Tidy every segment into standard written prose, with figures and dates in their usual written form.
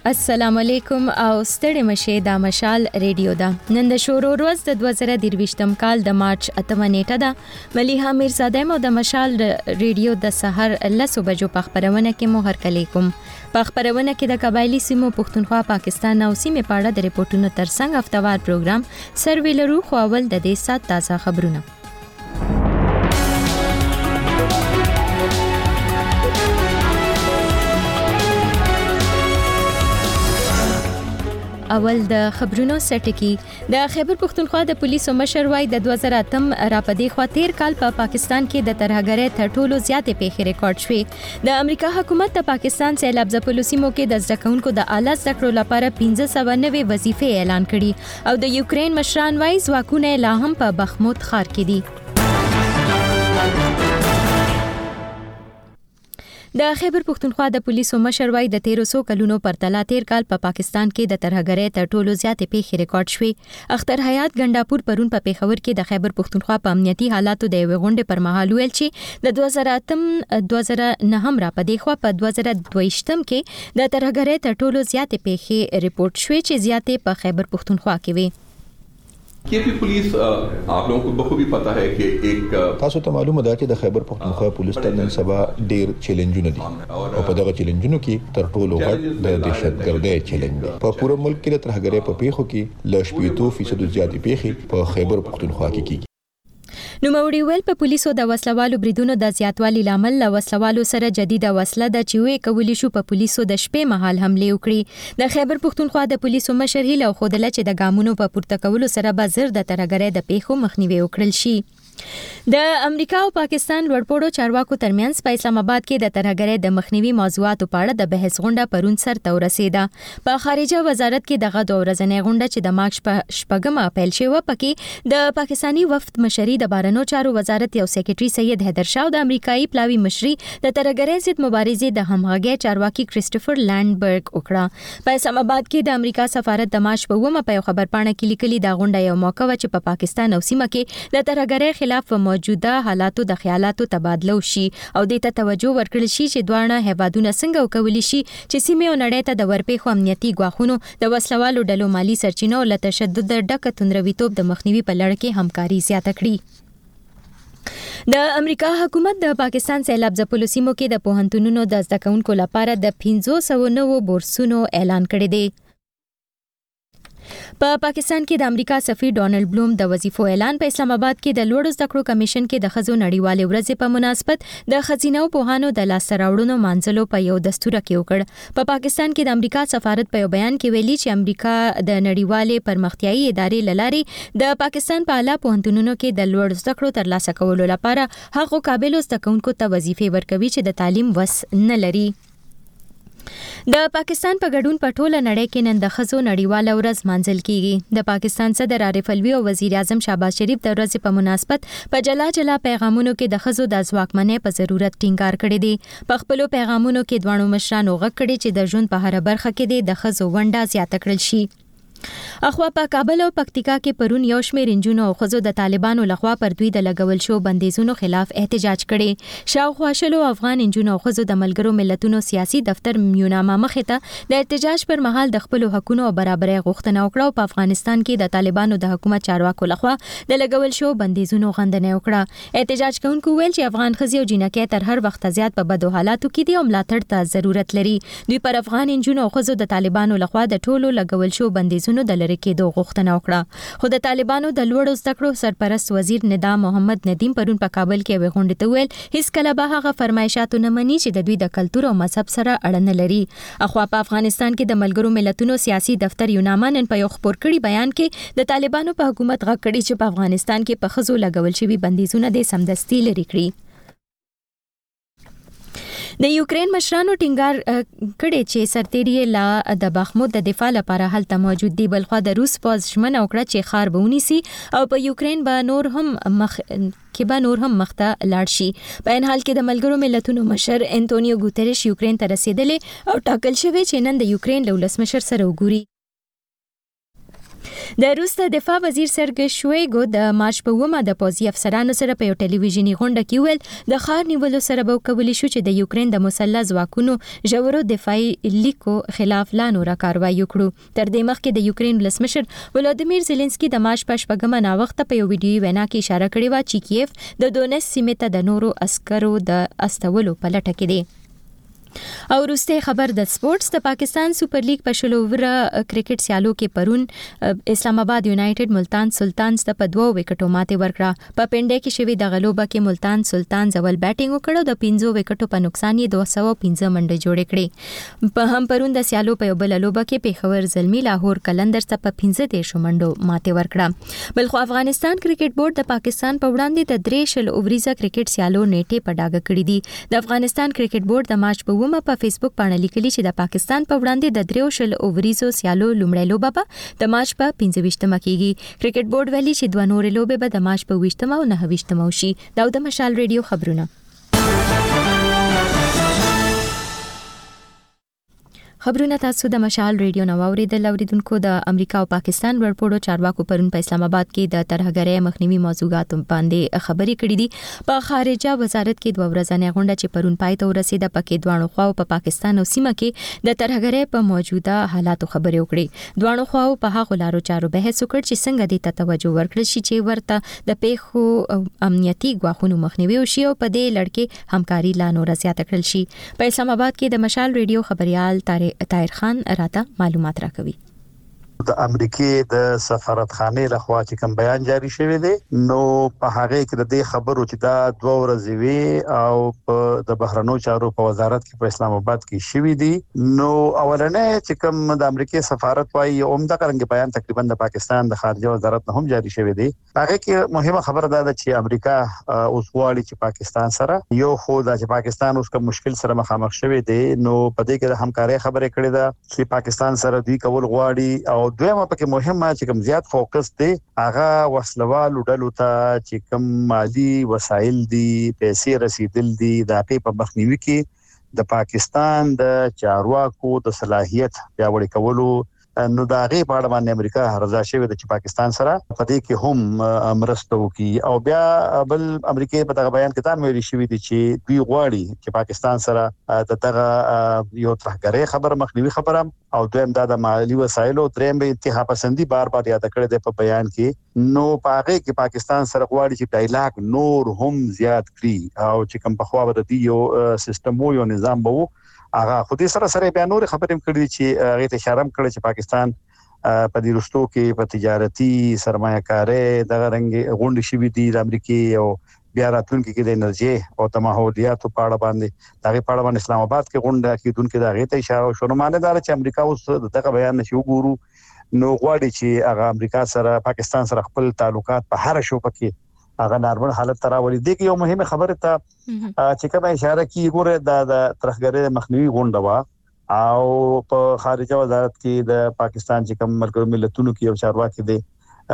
السلام علیکم او ستړي مشه د مشال ریډیو دا نن د شورو ورځ د 2023م کال د مارچ 8 نیټه ده ملیحه میرزاده مو د مشال ریډیو د سحر 10 بجو په خبرونه کې مو هرکلی کوم په خبرونه کې د قبایلی سیمو پښتونخوا پاکستان او سیمه پاړه د ریپورتونو ترڅنګ هفتوار پروګرام سرویلرو خو اول د دې سات تازه خبرونه اول د خبرونو سټکی د خیبر پښتونخوا د پولیسو مشر وای د 2008 راپدې خوا تیر کال په پاکستان کې د ترهګرۍ تر ټولو زیاتې پیښې ریکارډ شوې د امریکا حکومت د پاکستان سیلاب ځپلو سیمو کې د زده کوونکو د اعلی زده کړو لپاره 1590 وظیفې اعلان کړي او د یوکرين مشران وای ځواکونه لا هم په بخموت ښار کې دي د خیبر پښتونخوا د پولیسو مشر وای د 1300 کلونو پرتله تیر کال په پاکستان کې د ترهګرۍ تر ټولو زیاتې پیښې ریکارډ شوې اختر حیات ګنداپور پرون په پیښور کې د خیبر پښتونخوا په امنیتي حالاتو د غونډې پر مهال ویل چې د 2008 را پدې خو په 2022 کې د ترهګرۍ تر ټولو زیاتې پیښې ریپورت شوې چې زیاتې په خیبر پښتونخوا کې وي KP police आप लोगों को बखूबी पता है कि एक تاسو ته معلومه ده چې د خیبر پښتونخوا پولیس ته نن سبا ډیر چیلنجونه دي او په دغه چیلنجونو کې تر ټولو غټ د دهشتګردۍ چیلنج دی په پوره ملک کې د ترهګرۍ په پیښو کې ل 80% زیاتې پیښې په خیبر پښتونخوا کې کیږي نو موري ویل په پولیسو د وسلوالو بریدونو د زیاتوالي لامل له وسلوالو سره جديده وسله د چوي کولی شو په پولیسو د شپې مهال حمله وکړي د خیبر پښتونخوا د پولیسو مشر هیله خودله چې د ګامونو په پورته کولو سره به زر د ترهګرۍ د پیښو مخنیوي وکړل شي د امریکا او پاکستان لوړپوړو چارواکو ترمنځ په اسلام آباد کې د ترهګرۍ د مخنیوي موضوعاتو په اړه د بحث غونډه پرون سر ته ورسېده په خارجه وزارت کې دغه د ورځنۍ غونډه چې د مارچ شپږمه پیل شوه پکې د پاکستانی وفد مشري د بهرنیو چارو وزارت یو سیکریټري سید حیدر شاه د امریکایي پلاوی مشري د ترهګرۍ ضد مبارزې د همغږي چارواکي کریسټوفر لانډبرګ وکړه په اسلام آباد کې د امریکا سفارت د مارچ په ومه په خبر پاڼه کې لیکلي دا غونډه یو موقع و چې په پاکستان او سیمه کې د ترهګرۍ خلاف په موجوده حالاتو د خیالاتو تبادله شي او د ته توجه ورکړل شي چې دوه هیوادونه څنګه وکولي شي چې سیمه او نړۍ ته د ورپېښو امنیتي ګواښونو د وسلوالو ډلو مالی سرچینو او تشدد ډکه توندرویتوب د مخنیوي په لړ کې همکاري زیاته کړي د امریکا حکومت د پاکستان سیلاب ځپلو سیمو کې د پوهنتونونو د زده کوونکو لپاره د 1509 بورسونو اعلان کړی دی په پاکستان کې د امریکا سفیر ډونالد بلوم د وظیفو اعلان په اسلام آباد کې د لوړو زده کړو کمیشن کې د خزو نړیوالې ورځې په مناسبت د خزینه او پوهانو د لاسته راوړنو مانځلو په یو دستور کې وکړ په پاکستان کې د امریکا سفارت په یو بیان کې ویلي چې امریکا د نړیوالې پرمختیایي ادارې للارې د پاکستان په اعلی پوهنتونونو کې د لوړو زده کړو ترلاسه کولو لپاره هغو قابلیت زده کوونکو ته وظیفې ورکوي چې د تعلیم وس نه لري د پاکستان په ګډون په ټوله نړۍ کې نن د خزو نړیواله ورځ مانځل کیږي د پاکستان صدر عارف الوی او وزیر اعظم شهباز شریف د ورځې په مناسبت په جلا پیغامونو کې د خزو د ځواکمنۍ په ضرورت ټینګار کړی دی په خپل پیغامونو کې دوانو مشرانو غږ کړی چې د ژوند په هر برخه کې د خزو ونډه زیاته کړل شي اخوا په کابل او پکتیکا کې پرون یو شمېر انجونو او ښځو د طالبانو لخوا پر دوی د لګول شو بندیزونو خلاف احتجاج کړي شاوخوا شلو افغان انجونو او ښځو د ملګرو ملتونو سیاسي دفتر میونامه مخې ته د احتجاج پر مهال د خپل حقوقو او برابرۍ غوښتنه وکړه او په افغانستان کې د طالبانو د حکومت چارواکو لخوا د لګول شو بندیزونو غندنه وکړه احتجاج کوونکو ویل چې افغان ښځې او جنکۍ تر هر وخت زیات په بدو حالاتو کې دي او ملاتړ ته ضرورت لري دوی پر افغان انجونو او ښځو د طالبانو لخوا د ټولو لګول شو بندیزونو د لری کېدو غوښتنه وکړه خو د طالبانو د لوړو زده کړو سرپرست وزیر ندا محمد ندیم پرون په کابل کې یو غونډه ته ویل هیڅ کله به هغه فرمایشات نه مني چې د دوی د کلتور او مذهب سره اړه لري اخوا په افغانستان کې د ملګرو ملتونو سیاسي دفتر یوناما نن په یو خبر کړي بیان کې د طالبانو په حکومت غږ کړي چې په افغانستان کې په خزو لګول شوی بندیزونه د سمدستي لري کړي د یوکرين مشرانو ټینګار کړي چې سرتیری لا د بخموت د دفاع لپاره هلته موجود دي بلخو د روس پوز ژمنه وکړه چې خار به ونیسي او په یوکرين به نور هم مخته لاړ شي په ان حال کې د ملګرو ملتونو مشر انټونیو ګوتریش یوکرين ته رسیدلی او ټاکل شوی چې نن د یوکرين له ولسمشر سره وګوري د روس د دفاع وزیر سرګی شویګو د مارچ په 9 د پوځي افسرانو سره په یو ټلویزیونی غونډه کې ویل د ښار نیولو سره به کولی شو چې د یوکرين د مسلح ځواکونو ژورو دفاعي لیکو خلاف لا نور کاروایی وکړو. تر دې مخکې د یوکرين ولسمشر ولادیمیر زيلنسکي د مارچ په 8 نا وخت په یو ویډیو وینا کې اشاره کړې و چې کیف د دونیس سیمې ته د نورو عسکرو د استولو په لټه کې دی. او وروسته خبر د سپورتس د پاکستان سپر لیګ په شلووره کرکټ سیالو کې پرون اسلام آباد یونایټډ ملتان سلطانز ته په 2 وکټو ماته ورکړه. په پنډه کې شوی د غلوبه کې ملتان سلطانز اول بیټینګ وکړو د 15 وکټو په نقصان یې 215 منډه جوړې کړې. په هم پرون د سیالو په بل لوبه کې پیښور زلمی لاهور کلندر ته په 15 منډو ماته ورکړه. بلخو افغانستان کرکټ بورډ د پاکستان په وړاندې د 3 اووریزه کرکټ سیالو نیټه په ډاګه کړې دي. د افغانستان کرکټ بورډ د مارچ په په فیسبوک باندې لیکلي چې د پاکستان په وړاندې د 3 اووریزو سیالو لومړی لوبه به د مارچ په 15 کېږي. کرکټ بورډ ویلي چې 2 نورې لوبې به د مارچ په 20 او 29 شي. دا د مشال ریډیو خبرونه. خبرونه تاسو د مشال ریډیو نو اوریدل اوریدونکو. د امریکا او پاکستان ورپوړو چارواکو پرون په اسلام آباد کې د ترهګرۍ مخنیوي موضوعات باندې خبرې کړې دي. په خارجه وزارت کې 2 ورځې غونډه چې پرون پای ته ورسېده پکې دوانو خواو په پاکستان او سیمه کې د ترهګرۍ په موجوده حالاتو خبرې وکړي. دوانو خواو په هغه لارو چارو بحث وکړ چې څنګه د توجه ورکړل شي چې ورته د پیښو امنیتي غواخونو مخنیوي وشي او په دې لړ کې همکاري لا نور زیاته کړل شي. په اسلام آباد کې د مشال ریډیو خبريال طاهر خان راته معلومات راکوي. د امریکای د سفارتخانه لخوا چې کوم بیان جاری شوی دی نو په هغه کې د دې خبرو چې دا 2 ورځې وی او په د بهرنیو چارو په وزارت کې په اسلام آباد کې شوی دی. نو اولنې چې کوم د امریکای سفارت وايي عمده څنګه بیان تقریبا د پاکستان د خارجه وزارت نه هم جاری شوی دی. هغه کې مهمه خبره ده چې امریکا اوس غواړي چې پاکستان سره یو خو د پاکستان اوس کوم مشکل سره مخامخ شوی دی نو په دې کې د همکاري خبره کړې ده چې پاکستان سره دوی کول غواړي او دویمه پکې مهمه چې کوم زیات فوکس دی هغه وسلوال ډلو ته چې کوم مالی وسایل دي پیسې رسیدل دي د په مخنیوي کې د پاکستان د چارواکو د صلاحیت پیاوړي کولو نو دا غي په اړه باندې امریکا رضا شوی د پاکستان سره په دې کې هم مرسته وکي. او بیا بل امریکای په دغه بیان کې دا ویلي شوی دی چې دوی غواړي چې پاکستان سره دغه یو ترهګرۍ خبره مخنیوي خبره او دویم د مالی وسایلو دریم به انتها پسندي بار یاد کړی دی په بیان کې. نو پاره کې پاکستان سره غواړي چې ډایلاګ نور هم زیات کړي او چې کوم په خوا د دې یو سیستم یو نظام وو هغه خو دې سره بیا نور خبرې کړې چې هغه ته اشاره کړې چې پاکستان په دې رستو کې په تجارتي سرمایه‌کاري دغه رنګ غونډې شوې دي د امریکای او بیا راتلونکي کې د انرژي او د ماحولیاتو په اړه باندې دغه په اړه باندې اسلام آباد کې غونډه کېدونکې دغه ته اشاره شونه معنی دا چې امریکا اوس دغه بیان نشي وګورو نو غواړي چې هغه امریکا سره پاکستان سره خپل تعلقات په هر شو پکې هغه نارمل حالت تراولي. د یو مهمه خبره ته چې کومه اشاره کی ګوره د ترهګرۍ مخنیوي غونډه وا او په خارجه وزارت کې د پاکستان چې کوم ملګرو ملتونو کې یو چارواکي دی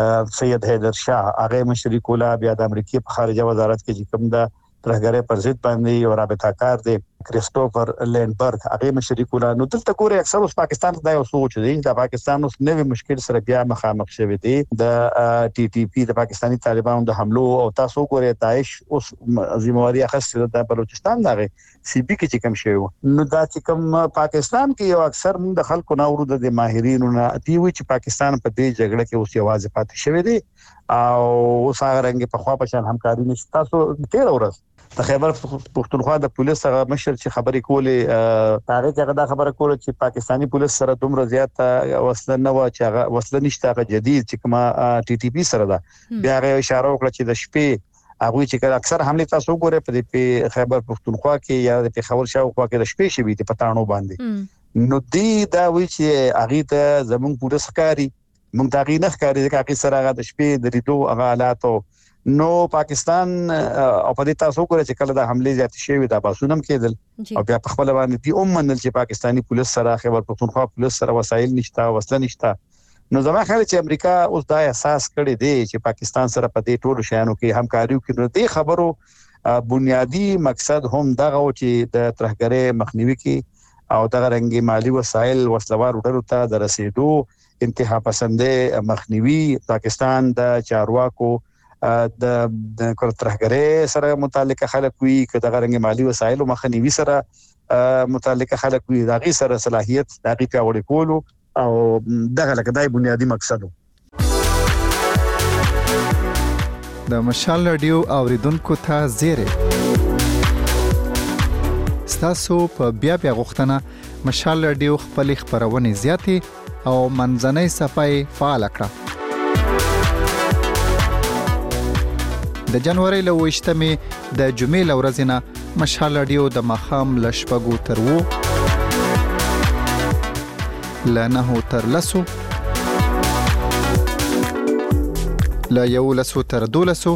سید حیدر شاه هغه مشري کولا بیا د امریکای په خارجه وزارت کې چې کوم د ترهګرۍ پر ضد باندې یو رابطه کار دی کریسټوفر لینډبرګ هغه مشري کولا. نو دلته ګوره اکثر اوس پاکستان دا یو سوچ دی د پاکستان اوس نوې مشکل سره بیا مخامخ شوی دی د ټي ټي پی د پاکستانی طالبانو د حملو او تاسو ګوره داعش اوس ذمہواری اخیسته د بلوچستان دغه سی بي کې کوم شی نو دا چې کوم پاکستان کې یو اکثر موږ د خلکو نه ورود د ماهرینو نه دی چې پاکستان په دې جګړه کې اوس یوازې پاتې شوی دی او اوس هغه رنګ په خوا په شان همکاري نشته. تاسو تیر ورځ د خیبر پختونخوا د پولیس هغه مشر چې خبرې کولې هغه هغه دا خبره کوله چې پاکستانی پولیس سره دومره زیات وسله نه و چې هغه وسله نشته هغه جدید چې کومه ټي ټي پی سره ده بیا هغه اشاره وکړه چې د شپې هغه چې اکثر حمله تاسو ګوره په خیبر پختونخوا کې یا د پیښور شاوخوا کې د شپې شوي په پټانو باندې نو دی دا وی چې هغه ته زمون پولیس ښکاری مونږ دا غي نه ښکاری چې هغه سره هغه د شپې د ریدو هغه حالاتو نو پاکستان او په دې تاسو ګورئ چې کله د حمله زیات شوی دا باسونم کېدل او بیا په خپل باندې دی منل چې پاکستانی پولیس سره خیبر پختونخوا پولیس سره وسایل نشته وسله نشته. نو زما خیال چې امریکا اوس دا احساس کړی دی چې پاکستان سره په دې ټولو شیانو کې همکاري وکړي. نو دې خبرو بنیادی مقصد هم دغه چې د ترهګرۍ مخنیوي کې او دغه رنګي مالی وسایل وسلوار ډلو ته د رسیدو انتها پسندې مخنیوي پاکستان د چارواکو د ترهګرۍ سره متعلق خلک وي که د غرنګ مالی وسایلو مخنیوي سره متعلق خلک وي د غي سره صلاحيت د غي پیاوړي کولو او دغه لکدای بنیادی مقصد د مشال رادیو اوریدونکو ته زیره تاسو په بیا غوښتنه مشال رادیو خپل خبرونه زیاتې او منځنۍ صفای فعال کړه. د جنوري له 28مې د جمعې له ورځې نه مشال رادیو د مخام له شپږو تر 9 له 9 تر 10 له 11 تر 12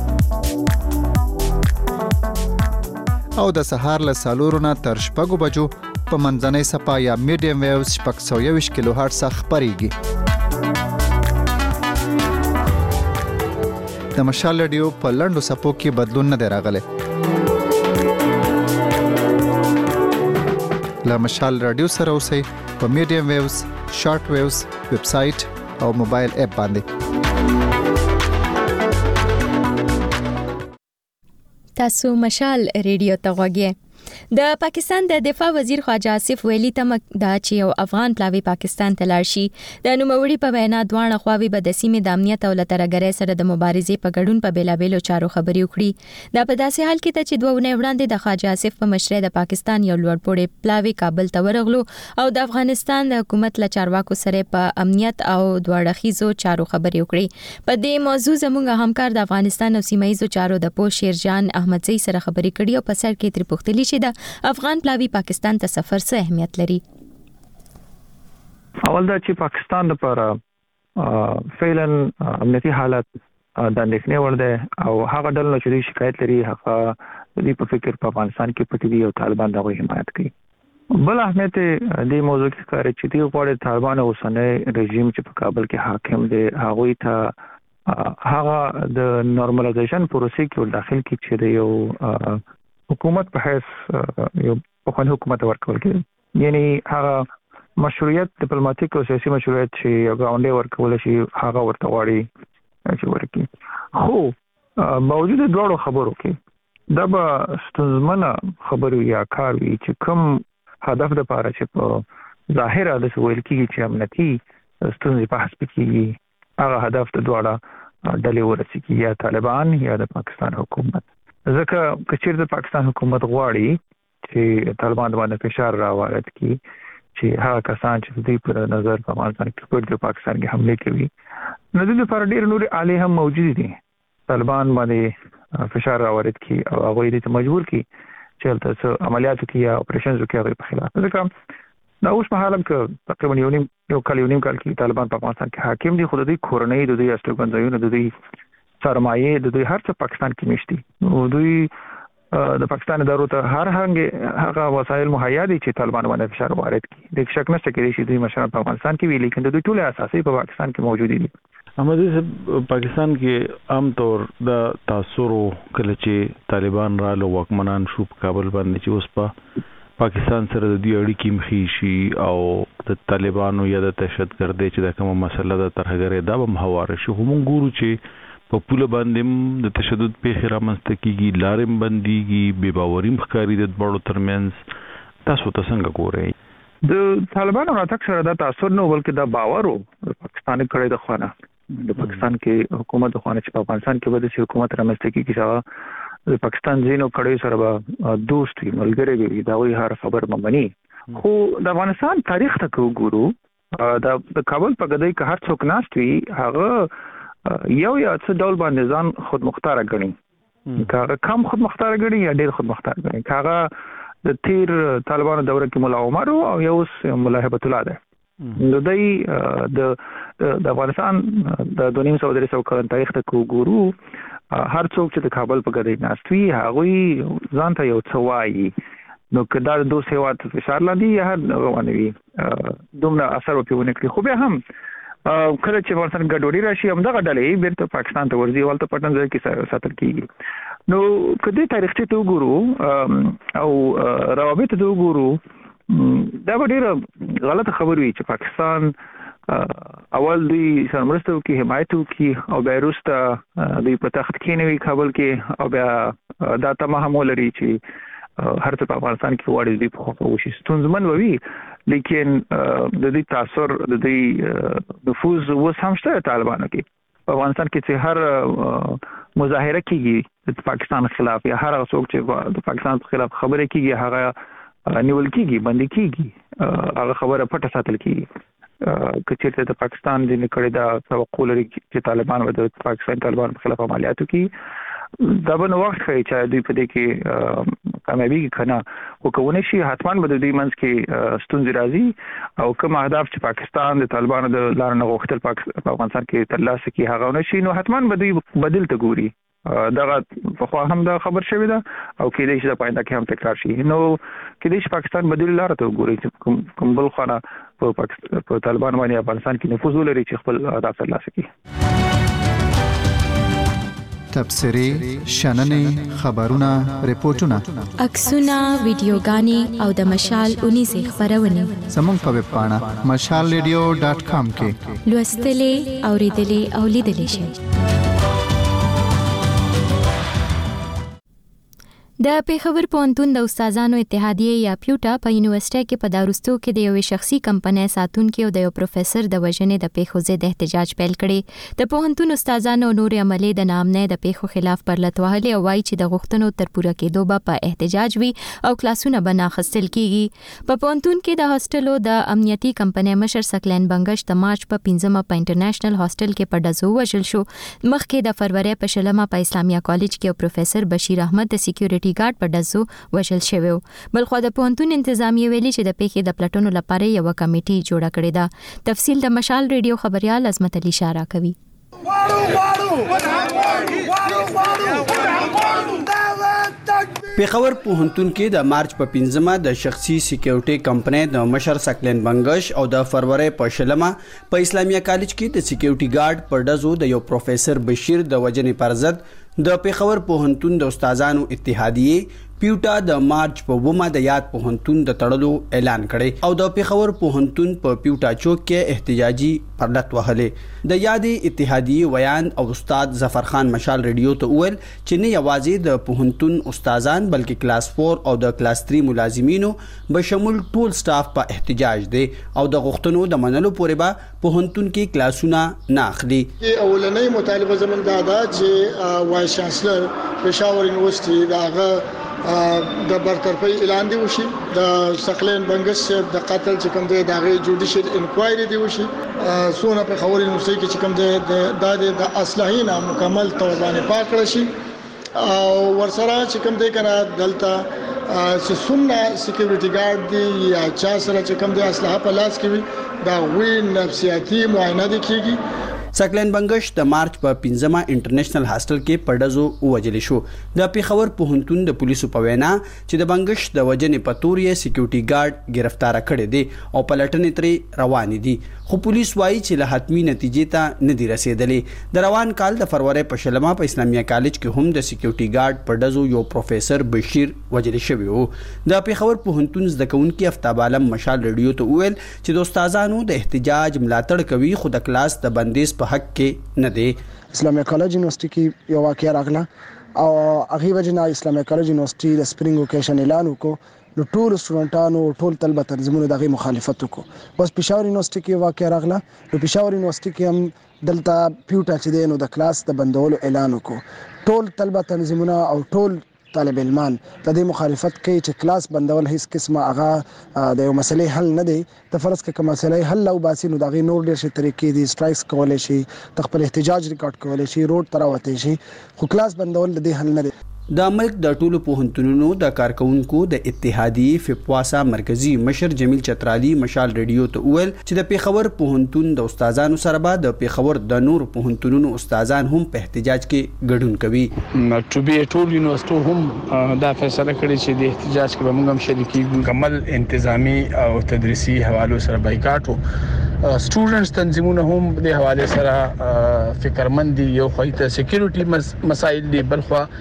او د سهار له سالورونه تر شپږو بجو په منځنۍ صفا یا میډیم ویوز 621 کیلو هرتز خبريږي. د مشال رادیو په لندو صفو کې بدلون نه راغلی. له مشال رادیو سره اوسئ په میډیم ویوز، شارټ ویوز، ویب سټ او موبایل اپ باندې. تاسو مشال ریډیو ته غوږی. د پاکستان د دفاع وزیر خواجه آصف ویلی تمک دا چې یو افغان پلاوی پاکستان ته لاړ شي. د نوموړي په وینا دوه خواوی به د سیمې د امنیت او ترهګرۍ سره د مبارزې په ګډون په بیلابېلو چارو خبرې وکړي. دا په داسې حال کې چې 2 ونې وړاندې د خواجه آصف په مشرۍ د پاکستان یو لوړپوړی پلاوی کابل ته ورغلو او د افغانستان د حکومت له چارواکو سره په امنیت او دواړخیزو چارو خبرې وکړي. په دې موضوع زموږ همکار د افغانستان او سیمایي چارو د پوه شیرجان احمدزی سره خبرې کړي او په سر کې تر پوښتنې شي د افغان پلاوی پاکستان ته سفر څه اهمیت لري. اول دا چې پاکستان لپاره فعلا امنیتي حالت د اندېښنې وړ دی او هغه ډول چې شکایت لري هغه د په فکر په افغانستان کې پټ دي او طالبان دغه حمایت کوي. بل اهمیت د موضوع کې کاری چې دی غواړي طالبان اوسنۍ رژیم چې په کابل کې حاکم دی هغه ته هغه د نورمالایزیشن پروسې کې داخل کی چې یو حکومت په حیث یو په حکومت ورکول کې یعنی هغه مشروعیت ډیپلوماټیک او سیاسي مشروعیت چې یو غونډه ورکول شي هغه ورته واړي چې ورکی. خو موجود دوړو خبرو کې دا به ستونزمنه خبرو یا کار وي چې کوم هدف د پاره چې په ظاهر د ویل کېږي چې امنیتي ستونزې په حساب کې هغه هدف د دوړه ډلې ورسېږي یا طالبان یا د پاکستان حکومت. ځکه کچیر د پاکستان حکومت غواړي چې طالبان باندې فشار راوړي چې هغه کسان چې د دې پر نظر په افغانستان کې په پاکستان کې حمله کوي نو د دې پر ډیر نور علی هم موجود دي. طالبان باندې فشار راوړي او هغه دې مجبور کی چې تاسو عملیات کوي یا اپریشنز کوي په خلاف. ځکه دا اوس په حال کې تقریبا یو نیم کال کې طالبان په افغانستان کې حاکم دي. خو د دې کورنۍ د دې استوګنځایونو د دې سرمایه د دوی هر څه پاکستان کې مشتي او دوی د پاکستان ادارو ته هغه وسایل مهیا دي چې طالبان باندې فشار وارد کړي. د شک نشته کې چې دوی مشران په افغانستان کې وی لیکن د دوی ټول اساسي په پاکستان کې موجود دي. احمدی صاحب پاکستان کې عام طور د تاثر کله چې طالبان را له واکمنان شو په کابل باندې چې اوس په پاکستان سره د دې اړیکې مخې شي او د طالبانو یا د دهشتګردۍ چې د کومه مسله د ترهګرۍ دا به مهواره شي. هم ګورو چې په پوله باندې د تشدد پیښې رامنځته کیږي، لارې بنديږي، بې باوري ښکاري د دوړو ترمنځ. تاسو ته څنګه ګورئ؟ د طالبانو راتګ سره دا تاثر نه بلکې دا باور وو پاکستان کړي د خوانه د پاکستان کې حکومت د خوانه چې په افغانستان کې به د حکومت رامنځته کیږي چې د پاکستان زینو کړي سره به دوستي ملګری وي دا وی هر خبر ممني. خو د افغانستان تاریخ ته وګورو د کابل په ګدای کې هر څوک ناشتي هغه یو یا څه ډول باندې ځان خود مختار غني. کاغه کم خود مختار غني یا ډیر خود مختار غني. کاغه د تیر طالبانو دوره کې مولا عمر او یو مولا هبت الله ده. نو دای د افغانستان د 2.5 کال تاریخ ته وګورو هر څوک چې د کابل په ګدای ناشتي هغه ځان ته یو څه وایي. نو کدا د دوه سیوات فشار لاندې هر روانوي دومره اثر وکړي. خو به هم کله چې افغانستان ګډوډي راشي هم دغه ډلې بیرته پاکستان ته ورځي ولته پټن ځای کې ساتل کیږي. نو کدی تاریخي ته وګورو او روابط ته وګورو دا ډېر غلط خبر وي چې پاکستان اول دوی سرمرستو کې حمایت وکړي او بیا وروسته دوی په تخت کې نوي کابل کې او بیا دا تمه هم لري چې هر څه په افغانستان کې وړي دي په خو وشي ستونزمن وي لیکن د دې تاثیر د دې نفوذ وسامشته طالبانو کې په افغانستان کې چې هر مظاهره کیږي د پاکستان خلاف یا هر څوک چې د پاکستان خلاف خبره کیږي هغه نیول کیږي باندې کیږي هغه خبره پټه ساتل کیږي کچېرته د پاکستان د نکړې دا توقع لري چې طالبان د پاکستان طالبان په خلاف عملیاتو کې دا به نو وخت کوي چې دوی په دې کې کامیابی کنه او کوونه شي حتمان به دوی منځ کې ستونزې راځي او کوم اهداف چې پاکستان د طالبانو د لار نه غوښتل په افغانستان کې ترلاسه کی هغه نشي نو حتمان به دوی بدل ته ګوري دغه په خو هم دا خبر شوی دا او کې دې چې د پاینده کې هم تکرار شي نو کې دې پاکستان بدل لار ته ګوري چې کوم بل خانه په طالبان باندې افغانستان کې نفوذ ولري چې خپل اهداف ترلاسه کړي تبصری شننې خبرونه ریپورتونه عکسونه ویډیوګانې او د مشال 19 خبرونه زموږ په ویب پاڼه mashalradio.com کې لوستلې اوریدلې او لیدلې شئ د پیښور پوهنتون د استادانو اتحادیه یا پیوټا په یونیورسيټي کې په داروستو کې د یو شخصي کمپنۍ ساتونکو او د یو پروفیسور د وژنې د پیښو ضد احتجاج پیل کړي د پوهنتون استادانو نور عملي د نامنه د پیښو خلاف پر لټوهلي او وايي چې د غوښتنو تر پوره کېدو به په احتجاج وي او کلاسونه به نه خستل کیږي په پوهنتون کې د هاستلو د امنیتي کمپنۍ مشر سکلین بنگش د مارچ په 15 په انټرنیشنل هاستل کې په ډزو وژل شو مخکې د فروری په شلمه په اسلامیا کالج کې پروفیسور بشیر احمد د سکیورټي ګارد په دزو وژل شوی بلخو د پوهنتون انتظامیه ویلي چې د پیښې د پلټنو لپاره یو کمیټي جوړه کړې ده تفصیل د مشال ریډیو خبريال عظمت علي اشاره کوي پیښور پوهنتون کې د مارچ په 15 د شخصي سکیورټي کمپنۍ د مشر سکلین بنگش او د فروری په شلمه په اسلامیا کالج کې د سکیورټي ګارد په دزو د یو پروفیسور بشیر د وژنې پر ضد د پیښور پوهنتون د استادانو اتحادیه پیوټا د مارچ په 9 د یاد پوهنتون د تړلو اعلان کړي او د پیښور پوهنتون په پیوټا چوک کې احتجاجي پرلط وهلې د یادې اتحادیه ویان او استاد ظفر خان مشال ریډیو ته ویل چې نه یوازې د پوهنتون استادان بلکې کلاس 4 او د کلاس 3 ملازمینو بشمول ټول سټاف په احتجاج دي او د غوښتنو د منلو پورې به پوهنتون کې کلاسونه نه اخلي اولنۍ مطالبه زموږ دا چې وایس چانسلر پېښور یونیورسيټي داغه د برطرفي اعلان دی وشي د سکلین بنگش د قتل چې کوم دی داغه جوډیشل انکوایری دی وشي سونه په خوري یونیورسيټي کې چې کوم دی د اصلاحي نه مکمل تور باندې پاک کړی شي او ورسره چې کوم دی کنه دلته چې سونه سکیورټي ګارد دی یا چا سره چې کوم دی اصلاح په لاس کې وي دا وی نفسیاتي معاینه دی کیږي سکلین بنگش د مارچ په 15 انټرنیشنل هاستل کې پډزو وجل شو د پیښور پوهنتون د پولیسو په وینا چې د بنگش د وجنې په تورې سکیورټي ګارد گرفتار کړي دي او پلټنې ترې روان دي خو پولیس وایي چې له حتمی نتیجې ته نه دي رسیدلې د روان کال د فروری په شلمه په اسلامیا کالج کې هم د سکیورټي ګارد پډزو یو پروفیسور بشیر وجل شوی وو د پیښور پوهنتون زده کوونکي افتاب عالم مشال ریډیو ته ویل چې د استادانو د احتجاج ملاتړ کوي خو د کلاس د بندیز په حق کې نه دی اسلامي کالج یونیورسيټي کې یو واقعیا راغله او هغه وجنه اسلامي کالج یونیورسيټي د سپرینګ وکیشن اعلان وکړ نو ټول سټوډنټانو ټول طلبه تنظیمونو دغه مخالفت وکړو بس پېښور یونیورسيټي کې واقعیا راغله نو پېښور یونیورسيټي کې هم دلته پیوټا چې دی نو د کلاس د بندولو اعلان وکړو ټول طلبه تنظیمونه او ټول طالب علمان د دې مخالفت کوي چې کلاس بندول هیڅ قسمه هغه د یو مسلې حل نه دی د فرض کې کوم مسلې حل او باسي نو دغه نور ډېر شي طریقې دي سټرایکس کولای شي خپل احتجاج ریکارډ کولای شي روډ تراوته شي خو کلاس بندول د دې حل نه دی د ملک د ټولو پوهنتونونو د کارکونکو د اتحادیه فپواسا مرکزی مشر جمیل چترالی مشال ریډیو ته ویل چې د پیښور پوهنتون د استادانو سره به د پیښور د نور پوهنتونونو استادان هم په احتجاج کې ګډون کوي ټو بي ټول یونیورسيټي هم دا فیصله کړې چې د احتجاج کې به موږ هم شریکي مکمل انتظامی او تدریسي حوالو سره بایکاټ سټوډنټس تنظیمونه هم د حواله سره فکرمند دي یو خو ته سکیورټي مسایل دي بلخو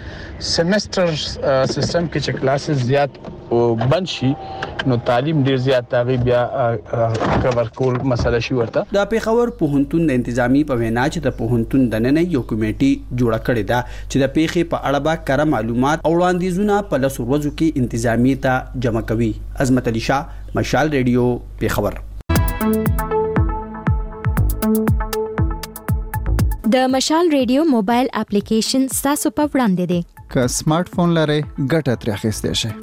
سیمستر سیستم کې چې کلاسز زیات بند شي نو تعلیم ډیر زیات تاغي بیا کور کول مسله شي ورته. د پیښور پوهنتون د انتظامی په وینا چې د پوهنتون د نن یو کمیټي جوړه کړې ده چې د پیښې په اړه به کره معلومات او وړاندیزونه په لسو ورځو کې انتظامی ته جمع کوي. عظمت علي شاه، مشال ریډیو، پیښور. د مشال ریډیو موبایل اپلیکیشن تاسو په وړاندې دی. که سمارټ فون لرئ ګټه ترې اخیستی شئ.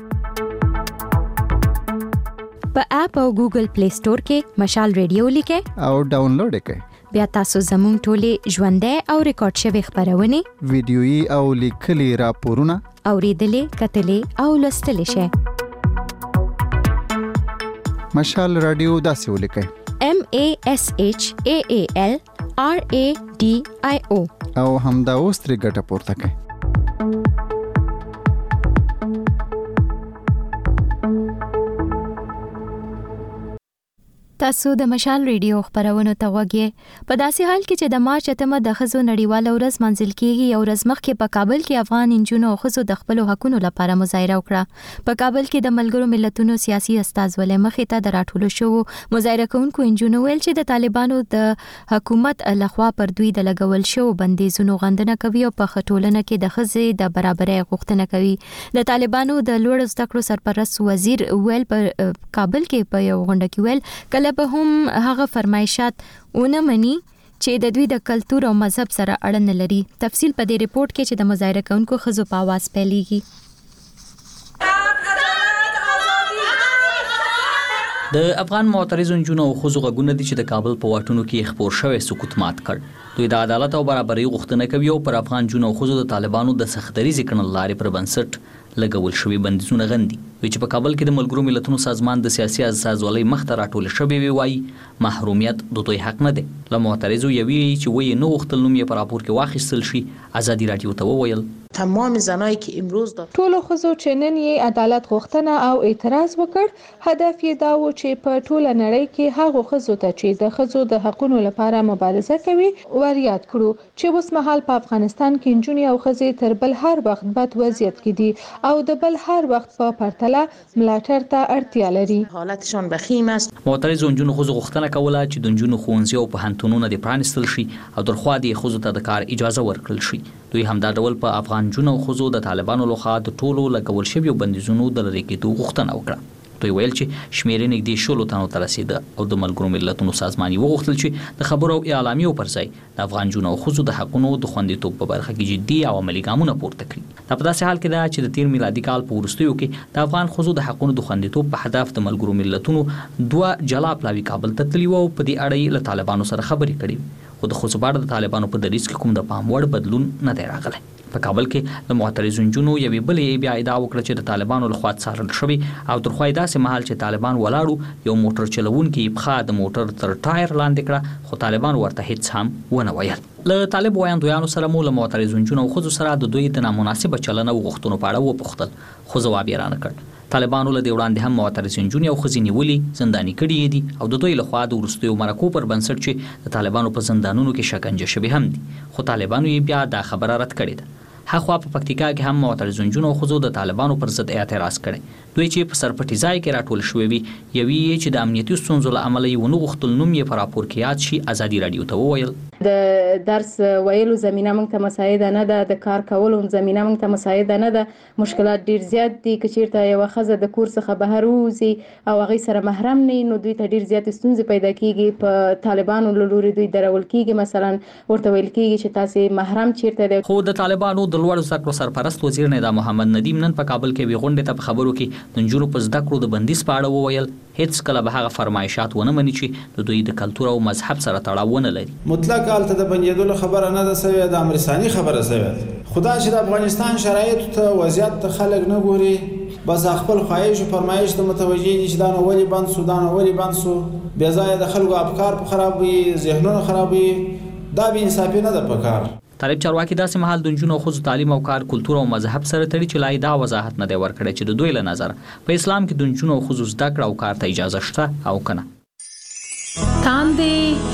په اپ او ګوګل پلی سٹور کې مشال ریډیو لیکئ او ډاونلوډ کړئ. بیا تاسو زموږ ټولې ژوندۍ او ریکارډ شوی خبرونه، ویډیويي او لیکلي راپورونه اوریدلې، کتلې او لوستلې شئ. مشال رادیو داسې ولیکئ: MASHAAL RADIO او همدا اوس ترې ګټه پورته کړئ. تاسو د مشال ریډیو خبرونه ته وګورئ. په داسې حال کې چې د مارچ 8 د ښځو نړیواله ورځ منځل کېږي، یو ورځ مخکې په کابل کې افغان انجونو او ښځو د خپل حقونو لپاره مظاهره وکړه. په کابل کې د ملګرو ملتونو سیاسي استازولۍ مخې ته د راټولو شوو مظاهره کوونکو انجونو ویل چې د طالبانو د حکومت لخوا پر دوی د لګول شوو بندیزونو غندنه کوي او په خټولنه کې د ښځې د برابرۍ غوښتنه کوي. د طالبانو د لوړ زده کړو سرپرست وزیر ویل په کابل کې په یو غونډه کې ویل کله به هم هغه فرمایشات ونه مني چې د دوی د کلتور او مذهب سره اړه لري. تفصیل په دې ریپورت کې چې د مظاهره کوونکو ښځو په आवाज پیلېږي. د افغان معترضو نجونو او ښځو غږونه دي چې د کابل په واټونو کې خپور شوی سکوت مات کړ. دوی د عدالت او برابرۍ غوښتنه کوي او پر افغان نجونو او ښځو د طالبانو د سختدریزې کړنلارې پر بنسټ لګول شوی بندیزونه غندي. وی چې په کابل کې د ملګرو ملتونو سازمان د سیاسي استازولۍ مخ ته راټول شوی وی محرومیت د دوی حق نه دی. له معترضو یوي چې وی نو غوښتل نوم یې په راپور کې واخیستل شي. ازادي رادیو ته وویل تمام زنایی که امروز دا ټولو ښځو چې نن یې عدالت غوښتنه او اعتراض وکړ، هدف یې دا و چې په ټوله نړۍ کې هغو ښځو ته چې د ښځو د حقونو لپاره مبارزه کوي وریاد کړو چې اوس مهال په افغانستان کې نجونې او ښځې تر بل هر وخت بد وضعیت کې دي او د بل هر وخت په پرتله ملاتړ ته اړتیا لري. حالتشان بخیم است. معترضو نجونو ښځو غوښتنه کوله چې د نجونو ښوونځي او پوهنتونونه دې پرانیستل شي او ترخوا دې ښځو ته د کار اجازه ورکړل شي. دوی همدا ډول په افغان نجونو او ښځو د طالبانو لخوا د ټولو لګول شویو بندیزونو د لرې کېدو غوښتنه وکړه. دوی ویل چې شمیرې نږدې 100 تنو ته رسیده او د ملګرو ملتونو سازمان یې وغوښتل چې د خبرو او اعلامیو پر ځای د افغان نجونو او ښځو د حقونو د خوندیتوب په برخه کې جدي او عملي ګامونه پورته کړي. دا په داسې حال کې ده چې د تیر میلادي کال په وروستیو کې د افغان ښځو د حقونو د خوندیتوب په هدف د ملګرو ملتونو 2 جلا پلاوي کابل ته تللي وو او په دې اړه یې له طالبانو سره خبرې کړې. خو د ښځو په اړه د طالبانو په دریځ کې کوم د پام وړ بدلون نه دی راغلی. په کابل کې د معترضو نجونو یوې بلې بیا ادعا وکړه چې د طالبانو لخوا څارل شوی او تر خو داسې مهال چې طالبان ولاړو یو موټر چلوونکي پخا د موټر تر ټایر لاندې کړه خو طالبان ورته هیڅ هم ونه ویل. له طالب ویاندویانو سره مو له معترضو نجونو او ښځو سره د دوی د نامناسبه چلن او غوښتنو په اړه وپوښتل خو ځواب یې رانه کړ. طالبانو له دې وړاندې هم معترض نجونې او ښځې نیولې زنداني کړي دي او د دوی لخوا د وروستیو مرکو پر بنسټ چې د طالبانو په زندانونو کې شکنجه شوي هم دي خو طالبانو یې بیا دا خبره رد کړې ده. هغه په پکتیکا کې هم معترض نجونو او ښځو د طالبانو پر ضد اعتراض کړي. دوی چې په سرپټي ځای کې راټول شوي وي یوي چې د امنیتي ستونزو له امله یې ونه غوښتل نوم یې په راپور کې یاد شي. ازادي رادیو ته وویل د درس ویلو زمينه موږ ته مساعده نه ده، د کار کولو زمينه موږ ته مساعده نه ده. مشکلات ډیر زیات دي. کچیرته یو خزه د کور څخه بهر وځي او هغه سره محرم نه نو دوی ته ډیر زیات ستونزې پیدا کیږي. په طالبانو لوري دوی درول کیږي، مثلا ورته ویل کیږي چې تاسو محرم چیرته ده. خو د طالبانو د لوړ زده کړو سرپرست وزیر ندا محمد ندیم نن په کابل کې وی غونډه ته په خبرو کې د نجونو په زده کړو د بندیز په اړه وویل هیڅ کله به هغه فرمایشات ونه مني چې د دوی د کلتور او مذهب سره تړاو ونه لري. مطلق حالت د بندیدلو خبره نه ده سوی، د امرسانی خبره سوی. خدا چې د افغانستان شرایط ته وضعیت ته خلک نه ګوري، بس خپل خواهش او فرمایش ته متوجي دي چې دا نو ولې بند سو، دا نو ولې بند سو، بیا ځای د خلکو افکار په خرابوي، ذهنونه خرابوي. دا به انصافي نه ده پکار. طالب چارواکي داسې مهال د نجونو او ښځو تعلیم او کار کلتور او مذهب سره تړي چې لا دا وضاحت نه دی ورکړی چې د دوی له نظر په اسلام کې د نجونو او ښځو زده کړه او کار ته اجازه شته او کنه. تاندې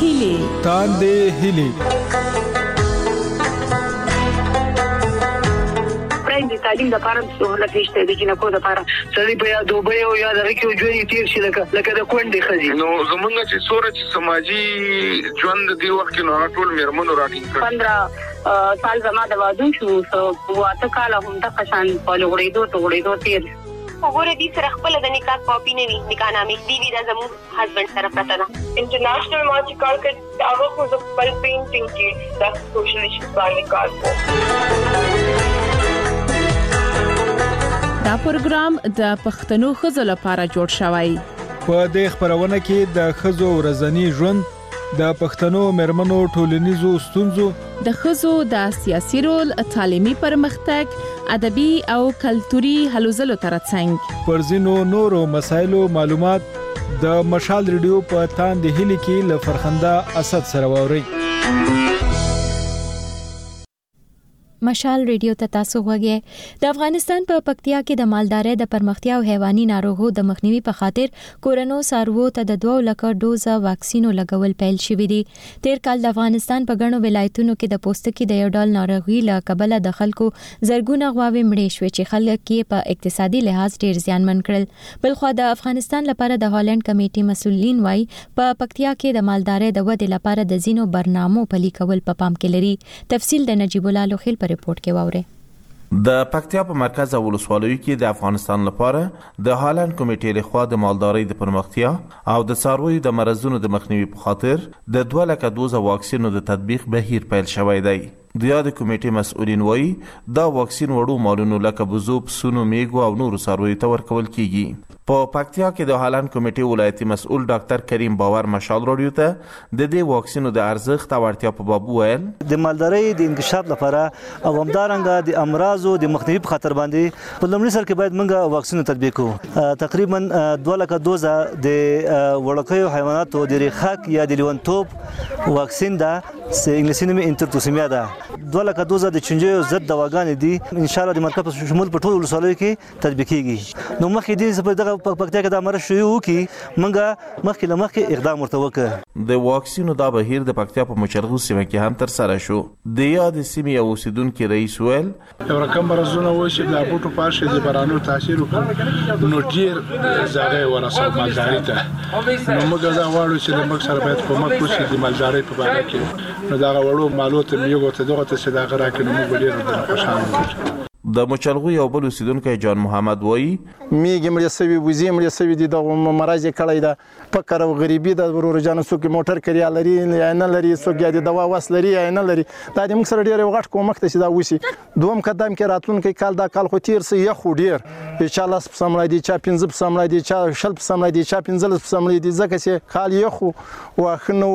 هیلې Prendi تعلیم لپاره سہولت نشته د جنکو لپاره سړي په یا دوبه او یا دغه کې ژوند تیر شي لکه د کونډې خزي نو زمونږ چې سورج سماجی ژوند دی وخت نو ټول میرمنو راټینګ کړ 15 سال زما د واده شو واته کال هم د قشان په لوړېدو تیر وګوره دې سره خپل د نکاح کاپی نه وي نکاح نامې دی دا زموږ هسبند سره پراته ده انټرنیشنل ما چې کار کوي هغه خو د خپل پینټینګ کې د سوشل ایشوز باندې کار کوي دا پروګرام د پښتنو ښځو لپاره جوړ شوی په دې خبرونه کې د ښځو ورځنی ژوند د پښتنو مرمنو ټولنیزو ستونزو د ښځو د سیاسي رول تعلیمي پرمختګ ادبي او کلتوري هلو ځلو ترڅنګ پر ځینو نورو مسایلو معلومات د مشال ریډیو په تاند هلي کې ل فرخنده اسد سره ووري مشال ریډیو ته تاسو غوږی د افغانستان په پکتیا کې د مالدارۍ د پرمختیا او حیواني ناروغو د مخنیوي په خاطر کورونو سارو ته د 2 لک ډوزه واکسینو لګول پیل شوې دي تیر کال د افغانستان په غنو ولایتونو کې د پوستکي د یو ډول ناروغي له کبله د خلکو زرګونه غواوې مړې شوې چې خلک کې په اقتصادي لحاظ ډیر زیانمن کړل بلخو د افغانستان لپاره د هالند کمیټې مسؤلین وایي په پکتیا کې د مالدارۍ د ودې لپاره د زینو برنامو پلي کول په پام کې لري تفصیل د نجیب الله لوخیل په ریپورت کې واوري د پکتیا په مرکز او ولسوالیو کې د افغانستان لپاره د هالند کمیټې لخوا د مالدارۍ د پرمختیا او د څارویو د مرزونو د مخنیوي په خاطر د 2 لک دوزه واکسینو د تطبیق بهیر پیل شوی دی د یاد کمیټې مسؤلین وایي دا واکسین وړو مالونو لکه بزو پسونو میږو او نورو څارویو ته ورکول کیږي په پکتیا کې د هالند کمیټې ولایتي مسؤل ډاکټر کریم باور مشال رادیو ته د دې واکسینو د ارزښت او اړتیا په باب وویل د مالدارۍ د انکشاف لپاره او همدارنګه د امراضو د مخنیوي په خاطر باندې په لومړي سر کې باید موږ واکسینو تطبیق کړو تقریبا 2 لک دوزه د وړکیو حیواناتو د ریخاک یا د لیونتوب واکسین ده انګلیسي نوم انټرتوسیمیا ده 2 لک دوزه د چنجیو ضد دواګانې دي ان شاء الله د مرکز په شمول په ټول ولسوالیو کې تطبیق کیږي نو مخکې دې په دغه پکتیا کې د امر شوی وو کې موږ مخکې اقدام ورته وکړ د واکسینو دا بهیر د پکتیا په مچلغو سیمه کې هم تر سره شو د یاد سیمې اوسیدونکو رئیس ویل یو رقم برزونه و چې د بوټو پاشه د بارانو تاثیر وکړ نو ډیر ځای ورسره مالداري ته نو موږ دا واړو چې موږ سره باید کومک وشي د مالداري په اړه کې نو دا وړو مالوت میګو ته دغه څه دا غره کې موږ ډیر خوشاله د مچلغو یو بل اوسیدونکو جان محمد وایي میګ مړ سوي وزي مړ سوي د مرز کړی دا فقر او غریبي د ورور جان سوک موټر کړی لري یا نه لري سوک د دوا وس لري یا نه لري دا د موږ سره ډیر وغټ کومک ته دا وسی دوم قدم کې راتلونکي کال دا کال خو تیر سي یخ ډیر ان شاء الله سملای دي چا 15 سملای دي چا شل سملای دي چا 15 سملای دي ځکه چې کال یخ واخنو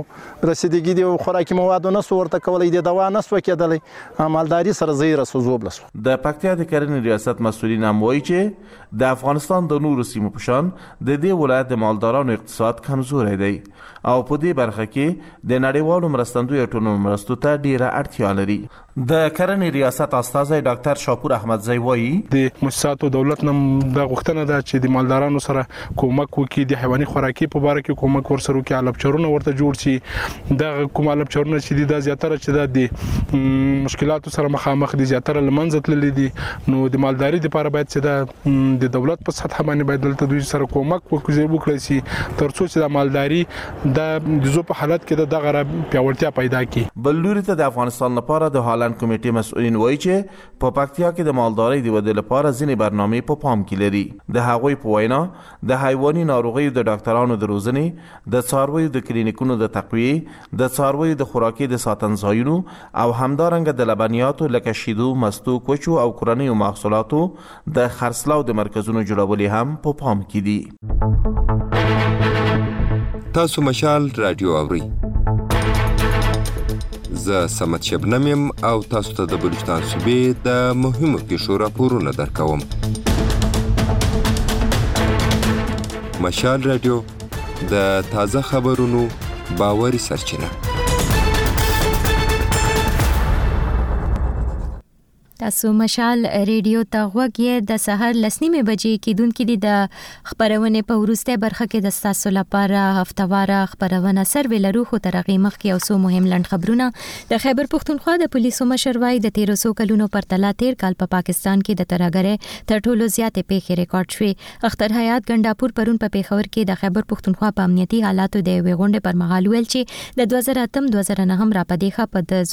رسیدګي دي خوراکي مواد نه سورته کولای دي دوا نه سو کېدلې مالداري سره زیره سوزوبلس د پکتیا د کرنې ریاست مسؤلین هم وایي چې د افغانستان د نورو سیمو په شان د دې ولایت د مالدارانو اقتصاد کمزوری دی او په دې برخه کې د نړیوالو مرستندویو ټولنو مرستو ته ډیره اړتیا لري د کرنې ریاست استاذ ډاکټر شاپور احمدزی وایي د مؤسساتو دولت نم د غوښتنه ده چې د مالدارانو سره کومک وکړي د حیواني خوراکي په اړه کې کومک ورسره وکړي الپچرونه ورته جوړ شي د کوم الپچرونه چې د زیاتره چې د مشکلاتو سره مخامخ دي زیاتره لمنځه تللي دي نو د مالداري لپاره باید چې د دولت په سطح باندې باید دلته دوی سره کومک وکړي شي ترڅو چې د مالداري د زو په حالت کې د غره پیاوړتیا پیدا کړي بل لوري ته د افغانستان لپاره د هالند کمیټې مسؤلین وایي چې په پکتیا کې د مالدارۍ د ودې لپاره ځینې برنامې په پام کې لري د هغوی په وینا د حیواني ناروغیو د ډاکټرانو د روزنې د څارویو د کلینیکونو د تقویې د څارویو د خوراکي د ساتنځایونو او همدارنګه د لبنیاتو لکه شیدو مستو کوچو او کورنیو محصولاتو د خرڅلاو د مرکزونو جوړول هم په پام کې دي تاسو مشال رادیو اورئ زه سمت شبنم یم او تاسو ته د بلوچستان صوبې د مهمو پیښو راپورونه درکوم مشال رادیو د تازه خبرونو باوري سرچینه تاسو مشال ریډیو ته غوږی د سحر لسنیمه بجې کېدونکې دي د خبرونه په ورسته برخه کې د تاسو لپاره هفتواره خبرونه سروي لرو خو ترغه مخ کې اوسو مهم لند خبرونه د خیبر پختونخوا د پولیسو مشر وای د 1300 کلونو پر تلا 13 کال په پاکستان کې د ترګره تر ټولو زیاتې پیښې ریکارډ شوې. اختر حیات ګنداپور پرون په پیښور کې د خیبر پختونخوا په امنیتي حالاتو د ویغونډه پر مهال ویل چې د 2008-2009 را پدېخه په د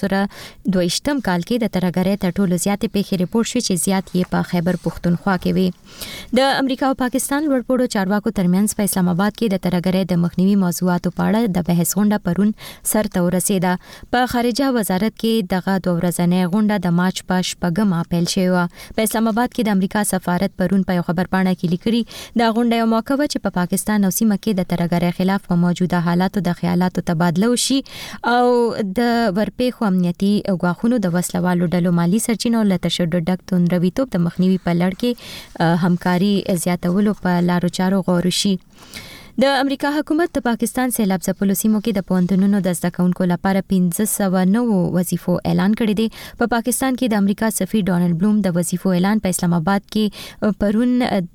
2022م کال کې د ترګره تر ټولو زیاتې پیښې ریپورت شوې چې زیات یې په خیبر پختونخوا کې وي. د امریکا او پاکستان لوړپوړو چارواکو ترمنځ په اسلام آباد کې د ترګرې د مخنیوي موضوعاتو په اړه د بحث غونډه پرون سرته ورسېده. په خارجه وزارت کې دغه دوه ورځنۍ غونډه د مارچ په 8مه پیل شوه. په اسلام آباد کې د امریکا سفارت پرون په خبرپاڼه کې لیکلي د غونډې یو موقع چې په پاکستان او سیمه کې د ترګرې خلاف په موجوده حالاتو د خیالاتو تبادله وشي او د ورپېښو امنیتي غواخونو د وسلوالو ډلو مالی سرچینو له تشدد ډک توندرویتوب د مخنیوي په لړ کې همکاري زیاتولو په لارو چارو غور وشي. د امریکا حکومت د پاکستان سیلاب ځپلو سیمو کې د پوهنتونونو د زده کوونکو لپاره 1509 وظیفو اعلان کړی دی. په پاکستان کې د امریکا سفیر ډونالد بلوم د وظیفو اعلان په اسلام آباد کې پرون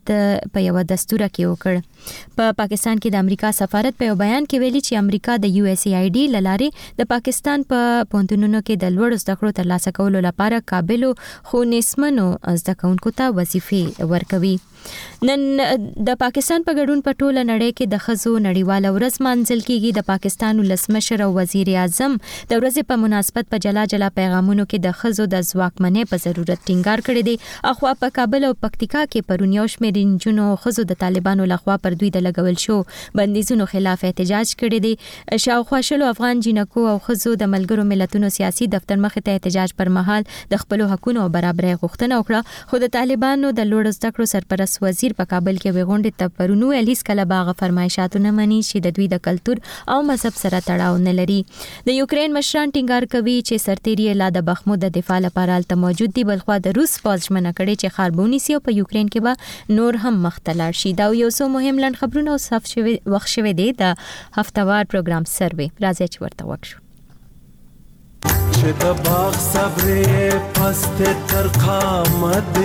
په یو دستور کې وکړ. په پاکستان کې د امریکا سفارت په یو بیان کې ویلي چې امریکا د USAID لاره د پاکستان په پوهنتونونو کې د لوړ زده کړو ترلاسه کولو لپاره قابل خو نسمنو زده کوونکو ته وظیفې ورکوي. نن د پاکستان په ګډون په ټوله نړۍ کې د خزو نړیواله ورځ مانځل کیږي. د پاکستان ولسمشر او وزیر اعظم د ورځې په مناسبت په جلا جلا پیغامونو کې د خزو د ځواکمنۍ په ضرورت ټینګار کړی دی. اخوا په کابل او پکتیکا کې پرون یو شمېر نجونو خزو د طالبانو لخوا پر دوی د لګول شو بندیزونو خلاف احتجاج کړی دی. شاوخوا شلو افغان جنکو او خزو د ملګرو ملتونو سیاسي دفتر مخې ته احتجاج پر مهال د خپل حقوقو او برابرۍ غوښتنه وکړه. خو د طالبانو د لوړ زده کړو سرپرست وزیر په کابل کې وغونډه ته پرونو هیڅ کله باغ فرمایشاتو نه مني چې د دوی د کلچر او مذهب سره تړاو نه لري. د یوکرين مشران ټینګار کوي چې سرتیری لا د بخمود د دفاع لپاره الته موجود دي، بلخو د روس پوځ ژمنه کړې چې خاربونی سي او په یوکرين کې به نور هم مختلر شي. دا یو څو مهم لند خبرونه او صف شوي وخت شوي دي د هفتوار پروګرام سروي راځي چې ورته وکړو. چې د باغ صبرې پست تر قامت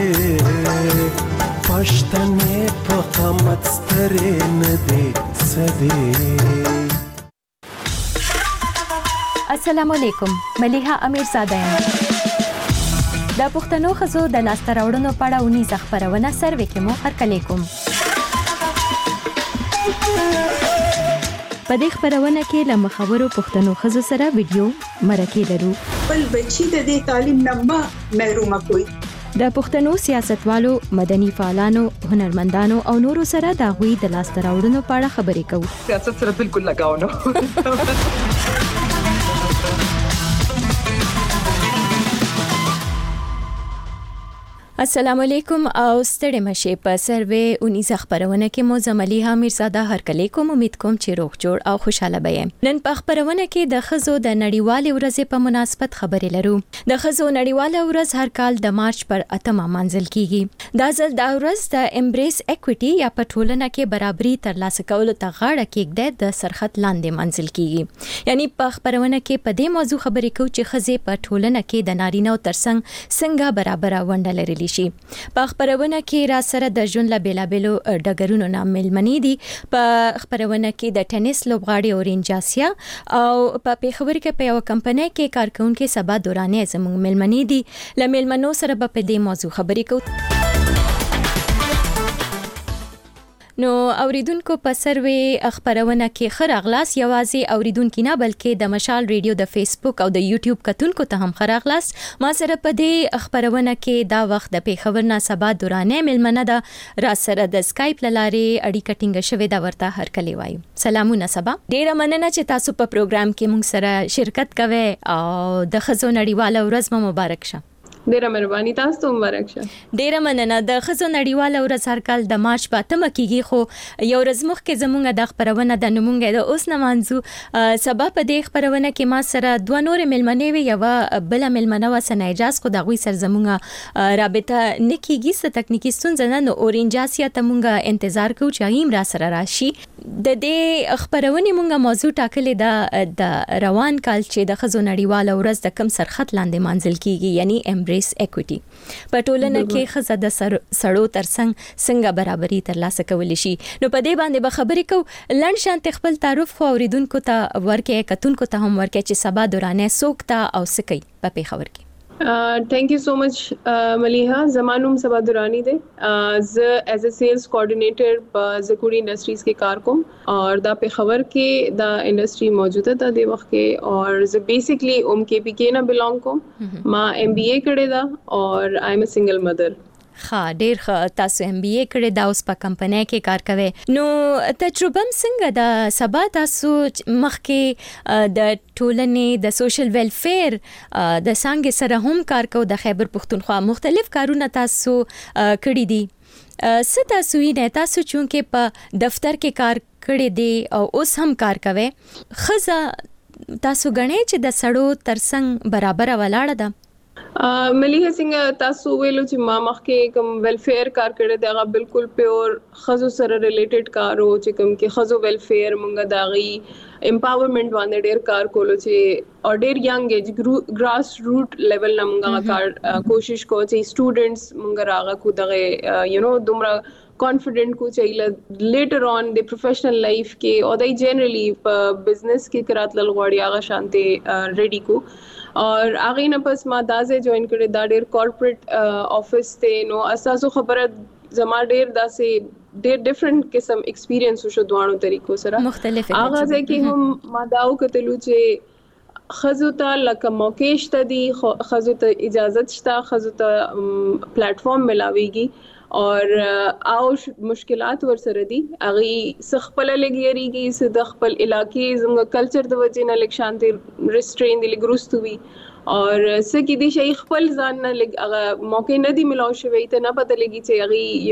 پښتنې په قامت سترې نه دي سدي. السلام علیکم، ملیحه امیرزاده یم. د پښتنو ښځو د لاسته راوړنو په اړه اونیزه خپرونه سروي کې مو هرکلی کوم. په دې خبرونه کې له مخورو پښتنو ښځو سره ویډیو مرکې لرو. بل بچی د دې تعلیم نه محرومه کوي. د پښتنو سیاستوالو، مدني فعالانو، هنرمندانو او نورو سره د غوي د لاسته راوړنو په اړه خبرې کوو. سیاست سره بالکل لگاو نه. السلام علیکم او ستړي مشه په سروي 19 خبرونه کې مو زملیحه امیرزاده هرکلی کوم. امید کوم چې روغ جوړ او خوشاله بئ. نن په خبرونه کې د خزو د نړیوالې ورځې په مناسبت خبرې لرو. د خزو نړیواله ورځ هر کال د مارچ پر 8مه مانځل کیږي. دا ځل د ورځ د امبریس اکوټي یا په ټولنه کې برابرۍ ترلاسه کولو ته غاړه کېږدي د سرخط لاندې مانځل کیږي. یعنی په خبرونه کې په دې موضوع خبرې کوو چې خزې په ټولنه کې د نارینه او ترڅنګ څنګه برابر ونډه لري. په خبرونه کې را سره د ژوند له بیلابېلو ډګرونو نه ملمنې دي. په خبرونه کې د ټینس لوبغاړي اورینج آسیا او په پیښور کې په یو کمپنۍ کې کارکونکو سبا دورانې زموږ ملمنې دي. له ملمنو سره په دې موضوع خبرې کوو. نو اوریدونکو په سروي خبرونه کې خراغلاس یوازې اوریدونکو نه بلکې د مشال ریډیو د فیسبوک او د یوټیوب کتونکو ته هم خراغلاس. ما سره په دې خبرونه کې دا وخت د پیښور نه سبا دورانې ملمنه ده را سره د سکایپ لارې اړیکه ټینګه شوې دا ورته هرکلی وایو. سلامونه سبا، ډیره مننه چې تاسو په پروګرام کې موږ سره شرکت کوئ او د خزو نړیواله ورځ مو مبارک شه. ډیره مهرباني، تاسو ته مبارک شه. ډیره مننه. د خزو نړیواله ورځ هر کال د مارچ په 8مه کېږي، خو یو ورځ مخکې زموږ د خبرونه د نمونګه د اوس نه مانځو. سبا په دې خبرونه کې ما سره دوه نور ملمنې وي، یو بل ملمنه و سنه اجازه خو د غوي سر زموږ رابطه نکېږي ست تکنیکی ستونزه نه اورینج آسیا ته مونږه انتظار کوو چې ایم را سره راشي. د دې خبرونه مونږه موضوع ټاکلې د روان کال چې د خزو نړیواله ورځ د کم سرخط لاندې مانځل کېږي، یعنی امبریس چويس اکوټي په ټولنه کې ښځه د سړو ترڅنګ څنګه برابرۍ ترلاسه کولی شي. نو په دې باندې به خبرې کوو. لنډ شانت خپل تعارف خو اوریدونکو ته ورکې کتونکو ته هم ورکې چې سبا دورانه سوکتا او سکی په پیښور کې. Thank you so much ملیحه. زمانوم سبا دورانی دے ز ایز ا سیلز کوارډینیټر په زکوری انډسټریز کې کار کوم اور دا پیښور کې دا انډسټری موجوده ده د وخت کې اور ز بیسیکلی کے پی کې نه بلونګ کوم. ما MBA کړی دا اور آی ایم ا سنگل مدر. ډیر تاسو MBA کړی دا اوس په کمپنۍ کې کار کوي. نو تجربه څنګه دا سبا تاسو مخکې د ټولنې د سوشل ویلفیر د څنګه سره هم کار کوو د خیبر پښتونخوا مختلف کارونه تاسو کړی دي. څه تاسو یې تاسو چونکه په دفتر کې کار کړی دی او اوس هم کار کوي خزه تاسو غنئ چې د سړو ترڅنګ برابر ولاړه ده. ملیحه څنګه تاسو ویلو چې ما مخکې کوم ویلفیر کار کړی دی هغه بالکل پیور خزو سره ریلیټډ کار و چې کوم کې خزو ویلفیر مونږه داغي امپاورمنٹ باندې ډیر کار کولو چې اور ډیر ینګ ایج ګراس روټ لیول نه مونږه کار کوشش کو چې سټوډنټس مونږه راغه کو دغه دومره کانفیډنٹ کو چایله لیټر آن د پروفیشنل لائف کې او د جنرلی په بزنس کې کراتل غوړی هغه شانته ریډی کو اور هغه نه پس ما دازه جوائن کړی دا ډیر کارپوریټ افیس ته. نو اساسو خبره زما ډیر داسې ډیر ډیفرنٹ قسم ایکسپیرینس شو دوانو طریقو سره مختلف هغه ځکه هم ما داو کتلو چې خزو ته لکه موقع شته دي خزو ته اجازه شته خزو ته پلیټ فارم ملاويږي اور او مشکلات ور سره دي اغي سخپل لګيريږي س د خپل علاقې زموږ کلچر د وجې نه لک شانتي ریسټرین دي لګروستوي اور سکه دي شي خپل ځان نه لګ هغه موقع نه دي ملاو شوی ته نه پته لګي چې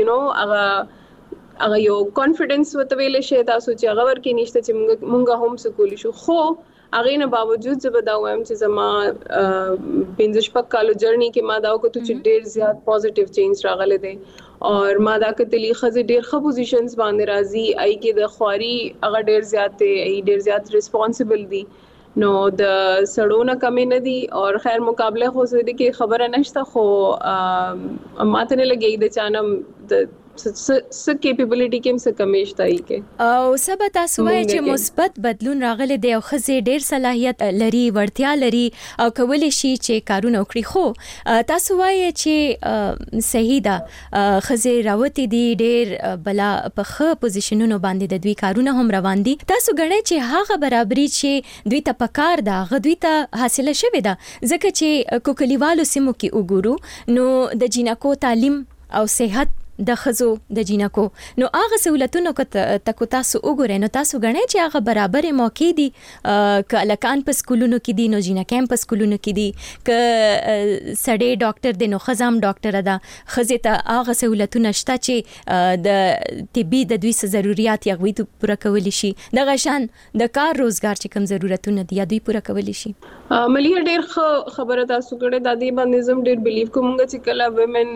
اغي هغه یو کانفیډنس وتویل شي تاسو چې هغه ورکې نشته چې مونږه هم سکول شو. خو هغه نه باوجود زه بداوم چې زما 15 کالو جرنی کې ما داو کو چې ډیر زیات پوزټیو چینج راغله دي اور ما دا کتلی خزه ډیر ښه پوزیشنز باندې راځي ای کې د خواري هغه ډیر زیات دی ای ډیر زیات ریسپانسیبل دی. نو د سړونه کمې نه دي اور خیر مقابله خو زه دې کې خبره نشته خو ماته نه لګي د چانم د س کیپیبلیټی کې څه کمیش تای کې او سبا تاسو وایي چې مثبت بدلون راغلی دی او خزه ډیر صلاحیت لري ورتیا لري او کولی شي چې کارونه وکړي. خو تاسو وایي چې صحیح ده خزه راوتی دي ډیر بلا په ښه پوزیشنونو باندې د دوی کارونه هم روان دي. تاسو غواړئ چې هغه برابرۍ چې دوی ته پکار ده هغه دوی ته حاصله شوې ده ځکه چې کوکلیوالو سیمو کې وګورو نو د جینکو تعلیم او صحت د خزو د جینکو نو هغه سہولتونو کو تاسو وګورئ نو تاسو غنئ چې هغه برابر موقع دي ک لکان په سکولونو کې دي نو جینکم په سکولونو کې دي ک سړی ډاکټر دی نو خزام ډاکټر ده خزه ته هغه سہولتونه شته چې د طبي د دوی څه ضرورت یغوي ته پوره کولی شي د غشان د کار روزګار چې کوم ضرورتونه دي دوی پوره کولی شي. ملیه ډیر خبره تاسو کړه د دې باندې زم ډیر بیلیو کوم چې کله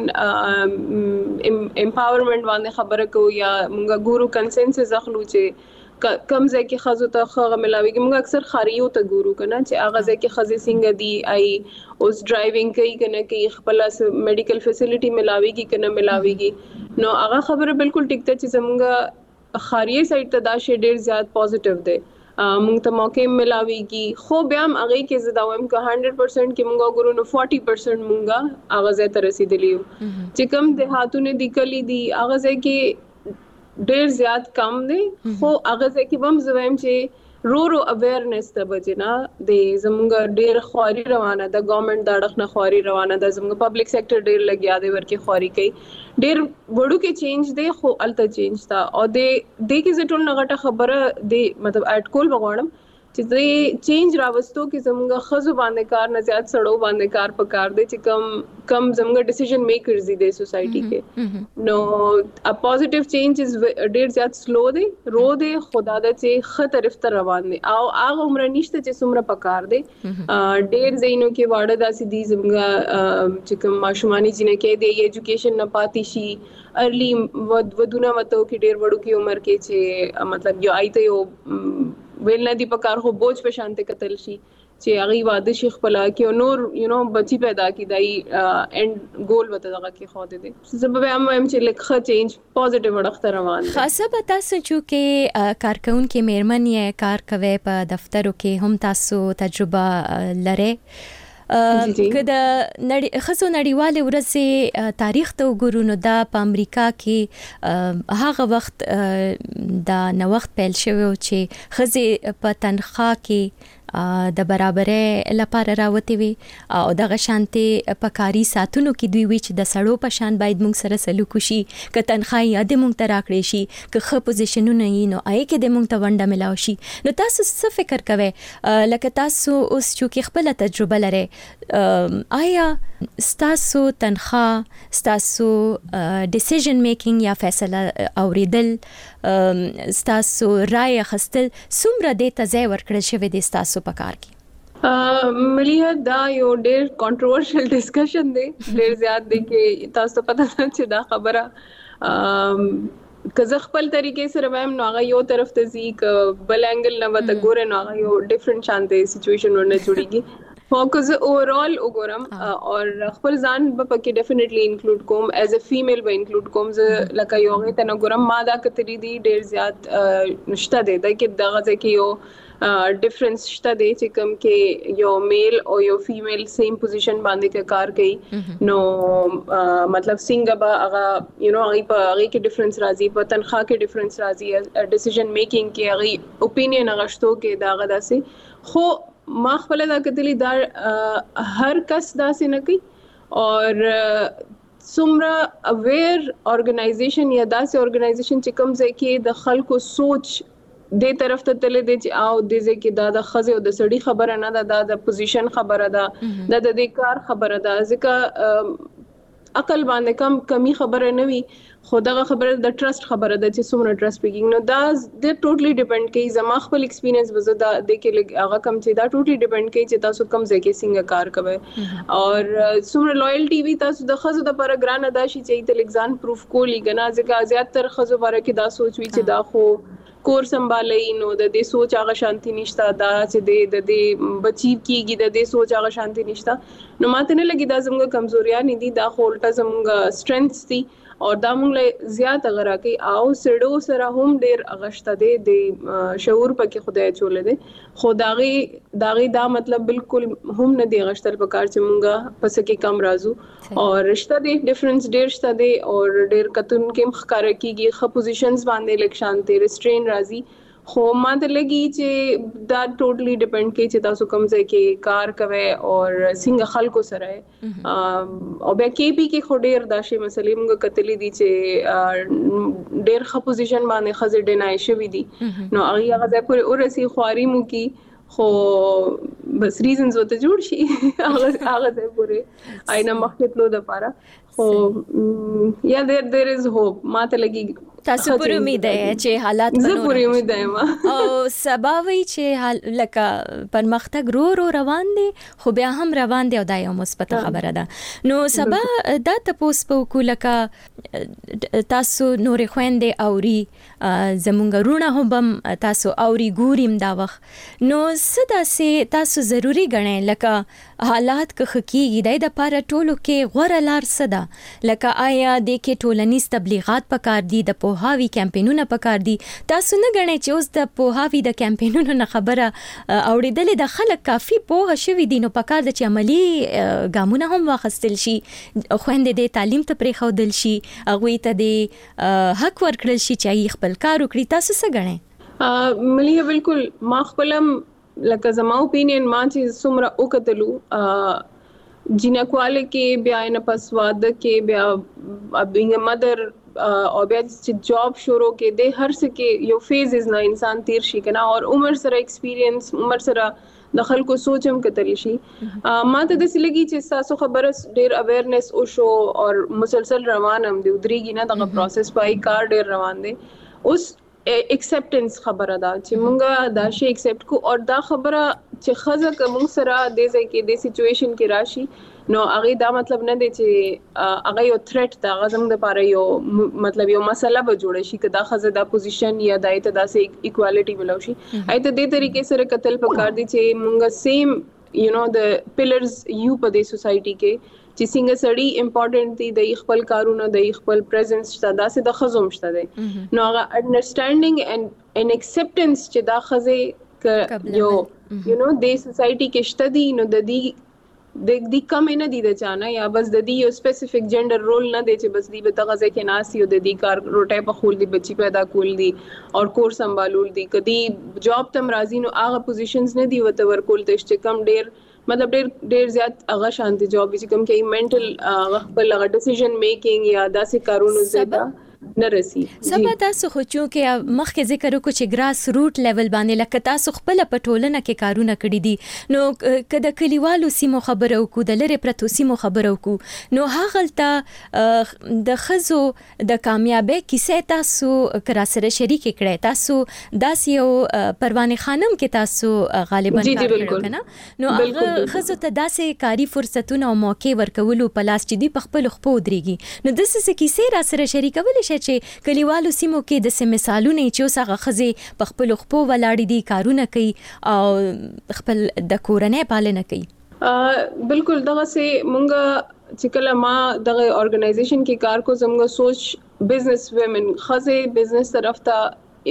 ویمن امپاورمنٹ باندې خبره کوو یا مونږه ګورو کنسنسس اخلو چې کم ځای کې خزو ته خغه ملاويږي مونږ اکثر خاریو ته ګورو کنه چې هغه ځای کې خزې څنګه دی ای اوس ډرایوینګ کوي کنه کې خپل میډیکل فیسیلیټي ملاويږي کنه ملاويږي نو هغه خبره بالکل ټیک ته چې زمونږه خاریه سایت ته دا شی ډیر زیات پوزټیو دی مونږ ته موقع ملاويږي. خو بیا هم هغه کې زداوم که 100% کې مونږ ګورو نو 40% مونږه هغه ځای ته رسیدلی یو چې کوم دهاتونه د کلی دی هغه ځای کې ډیر زیات کم دی. خو هغه ځای کې هم زویم چې رو اویرنس ته بجنا د زمونږ ډیر خواري روانه د گورنمنت د اړخ نه خواري روانه د زمونږ پبلک سېکټر ډیر لګیا دی ورکه خواري کوي ډیر وړو کې چینج دی خو الته چینج تا او د کې زټول نغټه خبره دی مطلب اټکول بغوړم چې د چینج راوستو کې زمونږ خزو باندې کار نه زیات سړو باندې کار پکار دی چې کم زمونږ ډیسیژن میکرز دي د سوسايټي کې نو ا پوزټیو چینج از ډیر زیات سلو دی رو دی خدا د چې خ طرف ته روان دی او هغه عمر نشته چې څومره پکار دی ډیر زینو کې واړه داسې دي زمونږ چې کوم ماشومانی جنکه دی ایجوکیشن نه پاتې شي ارلی ودونه وته کې ډیر وړو کې عمر کې چې مطلب یو آیته یو ویل نه دی پکار خو بوج په شانته قتل شي چې هغه واده شي خپل کې نور بچی پیدا کی دای اند ګول وته دغه کې خو دې سبب هم چې لکه چینج پوزټیو وړخته روان دي. خاصه به تاسو چې کارکون کې میرمن یې کار کوي په دفترو کې هم تاسو تجربه لرئ که د خزو نړیواله ورځ تاریخ ته وګورو نو دا په امریکا کې هغه وخت دا نوښت پیل شوی چې خزې په تنخواه کې د برابرۍ لپاره راوتی وي او دغه شانتي په کاري ساتونو کې دوی وی چې د سړو په شان باید موږ سره سلوک وشي که تنخواه یې د موږ ته راکړې شي که ښه پوزیشنونه یې نو آی کې د موږ ته ونډه ملاو شي. نو تاسو څه فکر کوئ لکه تاسو اوس چې خپل تجربه لرئ آیا ستاسو تنخواه ستاسو ډیسیژن میکینګ یا فیصله اوریدل ستاسو رائے اخیستل څومره دې ته ځای ورکړل شوی دی ستاسو په کار کې؟ مليها دا یو ډېر کنټروورشل ډسکشن دی ډېر زیات دی کې تاسو پته نه چې دا خبره که زه خپل طریقې سره وایم نو هغه یو طرف ته ځي که بل انګل نه وته ګوره نو هغه یو ډیفرنٹ شانته سچويشن ورنه جوړیږي. فوکس اوورال وګورم او خپل ځان په کې ډیفینیټلی انکلود کوم ایز ا فیمیل به انکلود کوم زه لکه یو غي ته نه ګورم ما دا کتري دي ډېر زیات نشته دی دا کې دغه ځکه یو ډیفرنس شته دی چې کوم کې یو میل او یو فیمیل سیم پوزیشن باندې کار کوي نو مطلب څنګه به هغه هغه په هغه کې ډیفرنس راځي په تنخواه کې ډیفرنس راځي ډیسیژن میکینګ کې هغه اوپینین غشتو کې دا غدا سي خو ما خپل دا کتلی دا هر کس داسې نه کوي او څومره اویر ارګنایزیشن یا داسې ارګنایزیشن چې کوم ځای کې د خلکو سوچ دې طرف ته تللی دی چې او دې ځای کې دا د ښځې او د سړي خبره نه ده دا د پوزیشن خبره ده دا د دې کار خبره ده ځکه عقل باندې کمی خبره نه وي خو دغه خبره د ټرست خبره ده چې څومره ټرست پیږي نو دا د ټوټلی ډیپند کوي زما خپل ایکسپیرینس وزه دا د کې هغه کم چې دا ټوټلی ډیپند کوي چې تاسو کم ځای کې څنګه کار کوئ او څومره لویالټي وي تاسو د خزو د پر ګران ادا شي چې تل ایگزام پروف کولی غنا ځکه زیات تر خزو باره کې دا سوچ وي چې دا خو کور سنبالي نو د دې سوچ هغه شانتي نشته دا چې د دې بچی کیږي د دې سوچ هغه شانتي نشته نو ماته نه لګي دا زموږ کمزوریا نه دي دا خولټه زموږ سترنث دي او دا موږ زیات غره کوي او سړو سره هم ډیر اغشته دي د شعور پکې خدای چولې دي خدای دا مطلب بالکل هم نه دی غشتل په کار چې موږ پس کې کم رازو او رشتہ دي ډیفرنس ډیر شته دي او ډیر کتون کې مخکاره کیږي خ پوزیشنز باندې لیک شانتي ریسټرین راځي خو ماته لګي چې دا ټوټلی ډیپند کوي چې تاسو کوم ځای کې کار کوئ او څنګه خلکو سره او بیا کې پی کې خو ډیر دا شی مسلې موږ کتلې دي چې ډیر ښه پوزیشن باندې خزه ډینای شوی دي نو هغه ځای پورې اورسي خواري مو کې خو بس ریزنز وته جوړ شي هغه ځای پورې آینه مخکتلو د پاره خو یا there is hope ماته لګي تاسو پر امید ہے چې حالات زه پر امید یم او سباوي چې لکه پرمختګ رو روان دي خو بیا هم روان دي او دا یو مثبت خبره ده نو سبا دا تاسو په کولکه تاسو نورې خويندې اوري زمونږ رونه هم تاسو اوري ګوریم دا وخت نو صدا سي تاسو ضروری غنئ لکه حالات که خکیږي د لپاره ټولو کې غوړه لار صدا لکه آیا د کې ټولنیز تبلیغات پکار دي د پوهاوی کمپینونه پکار دي تاسو نه غنئ چې اوس د پوهاوی د کمپینونو نه خبره اوریدل د خلک کافي پوه شوي دي نو پکار د چې عملی ګامونه هم واخستل شي خويندې د تعلیم ته پرې خودل شي هغه ته د حق ورکړل شي چې خپل کار وکړي تاسو څه غنئ ملي بالکل ما خپلم لکه زما اپینین ما چې څومره وکتلو جنکواله کې بیا نه پسواد کې بیا being a mother او بیا چې جاب شروع کې د هر څه کې یو فیزز نه انسان تیر شي کنه او عمر سره ایکسپیرینس عمر سره د خلکو سوچم کتلی شي ما ته د سلګي چې تاسو خبره ډیر اویرنس او شو او مسلسل روان هم دی درېږي نه دغه پروسس پای کار ډیر روان دی اوس ایکسپټنس خبره ده چې مونږه دا شی ایکسپټ کو او دا خبره چې خزه کوم سره د ځای کې د سچويشن کې راشي نو هغه دا مطلب نه دی چې هغه یو تھریټ دا غزم د پاره یو مطلب یو مسله به جوړ شي کدا خزه دا پوزیشن یا دایته داسې ایکوالټي ملو شي ایته د طریقې سره قتل پکار دي چې مونږه سیم د پلرز یو په دې سوسايټي کې چې څنګه سړی امپورټنٹ دی د خپل کارونه د خپل پریزنس شته داسې د خزوم شته دی نو هغه انډرستانډینګ and acceptance چې دا خزه یو د سوسايټي کې شته دي نو د دې کم نه دي د چانه یا بس د دې یو سپیسیفیک جندر رول نه دی چې بس دې به تغزه کې ناسي او د دې کار روټه په خول دي بچي پیدا کول دي او کور سنبالول دي کدي جاب تم راضی نو هغه پوزیشنز نه دی وته ورکول ته چې کم مطلب ډیر زیات هغه شانتي جاب چې کوم کې منټل خپل هغه ډیسیژن میکینګ یا داسې کارونه زیاده نرسي سبا تاسو خو چې مخکې ذکر وکړو چې ګراس روټ لیول باندې لکه تاسو خپل پټولنه کې کارونه کړی دي نو کله کلیوالو سیمو خبرو کو د لری پرتو سیمو خبرو کو نو هغه د خزو د کامیابی کیسه تاسو کرا سره شریک کړئ تاسو داس یو پروانه خانم کې تاسو غالبا کار کړو کنه نو هغه خزو ته داسې کاری فرصتونه او موقع ورکولو پلاس چې دی په خپل خپو دريږي نو د څه کیسه را سره شریکول چې کلیوالو سیمو کې د سم مثالونه چې اوسه خزه په خپل خپو ولاړې دي کارونه کوي او خپل د کورنۍ پالنه کوي بالکل دغه سه مونږ چې کله ما دغه ارګنایزیشن کې کار کو زموږ سوچ بزنس ویمن خزه بزنس طرف ته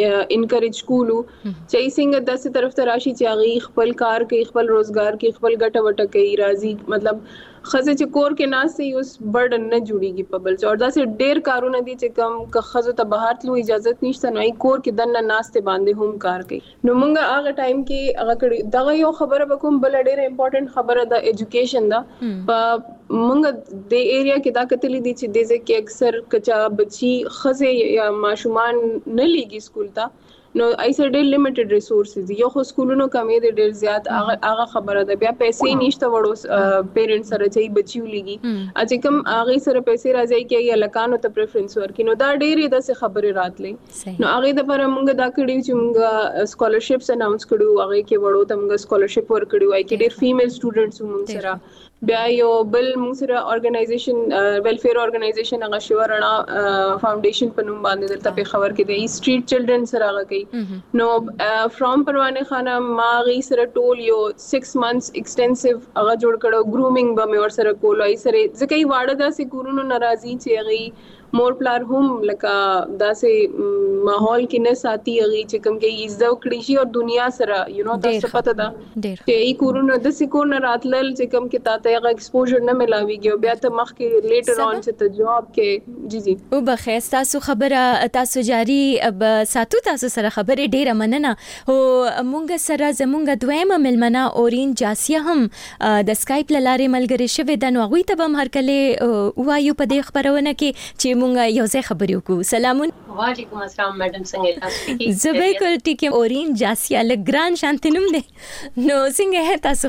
انکریج کولو چې څنګه داسې طرف ته راشي چې هغه خپل کار کوي خپل روزګار کوي خپل ګټه وټه کوي راضي مطلب خزه چې کور کې ناسي اوس برډن نه جوړيږي په بل څه اور داسې ډېر کارونه دي چې کم که خزه ته بهر تلو اجازه نشته نو کور کې دنه ناشته باندې هم کار کوي نو مونږ هغه ټایم کې هغه کړي دغه یو خبره وکوم بل ډېر امپورټنت خبره د ایجوکیشن دا په مونږ د ایریا کې دا کتلې دي چې د ځکه اکثر کچا بچي خزه یا ماشومان نه لګي سکول ته نو ایسه ډېر لیمیټډ ریسورسز یو خو سکولونو کمې دي ډېر زیات هغه خبره ده بیا پیسې نشته وړو پیرنټس سره چې بچیو لګي اځ کوم هغه سره پیسې راځي کې یا لکانو ته پریفرنس ورکې نو دا ډېرې د څه خبره راتلې نو هغه د پر موږ دا کړیو چې موږ سکالرشپس اناونس کړو هغه کې وړو ته موږ سکالرشپ ورکړوای کې ډېر فیمیل سټوډنټس موږ سره بیا یو بل موږ سره ارګنایزیشن ویلفیر ارګنایزیشن هغه شورنا فاونډیشن په نوم باندې دلته په خبر کې دی سټریټ چلډرن سره هغه کوي نو فرام پروانه خانه ما غي سره ټول یو 6 months ایکسټنسیو هغه جوړ کړو ګرومینګ به مې ور سره کولای سره ځکه یې واړه داسې کورونو ناراضي چې غي مور پلار هم لکه داسې ماحول کې نه ساتي غي چې کوم کې عزت کړی شي او دنیا سره یو نو تاسو پته ده چې ای کورونو د سکو نه راتلل چې کوم کې تاسو هغه ایکسپوژر نه ملاويږي بیا ته مخ کې لیټر اون چې ته جواب کې جی او بخیر تاسو خبره تاسو جاری اب ساتو تاسو سره خبره ډیره مننه او مونږ سره زمونږ دویمه ملمنه اورین جاسیه هم د سکایپ لاره ملګری شوه د نوغوي ته هم هر کله وایو په دې خبرونه کې چې مونږ یو ځای خبرې وکړو سلامون وعلیکم السلام میډم څنګه تاسو زه بالکل ټیک یم اورین جاسیه لګران شانتنوم دی نو څنګه تاسو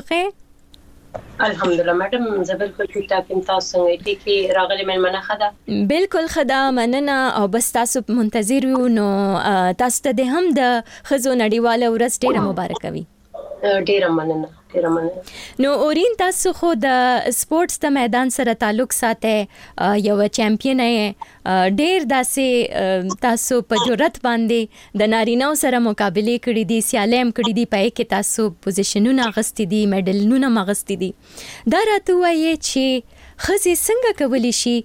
ښه الحمدلله میډم زه بالکل ټیک ټاک یم تاسو څنګه ټیک راغلی مېلمنه خدا بالکل خدا مننه او بس تاسو منتظر یو نو تاسو ته هم د خزو نړیواله ورځ ډیره مبارک وي ډیره مننه نو اورین تاسو خو د سپورتس د میدان سره تعلق ساته یو چمپیون یې ډیر داسې تاسو په جرأت باندې د نارینه سره مقابله کړې دي سیالم کړې دي په کې تاسو پوزیشنونه غستې دي میډلونه مغستې دي دا راته وایي چې خزي څنګه کولی شي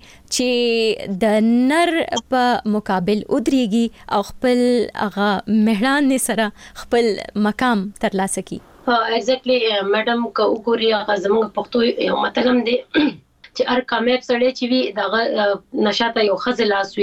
چې د نر په مقابل ودرېږي او خپل هغه مهران سره خپل مقام ترلاسه کړي ایگزیکټلی میډم کو وګوري هغه زموږ پښتو یو متلم دی چې هر کامیاب سړی چې وي دغه نشاته یو خزل لاسوي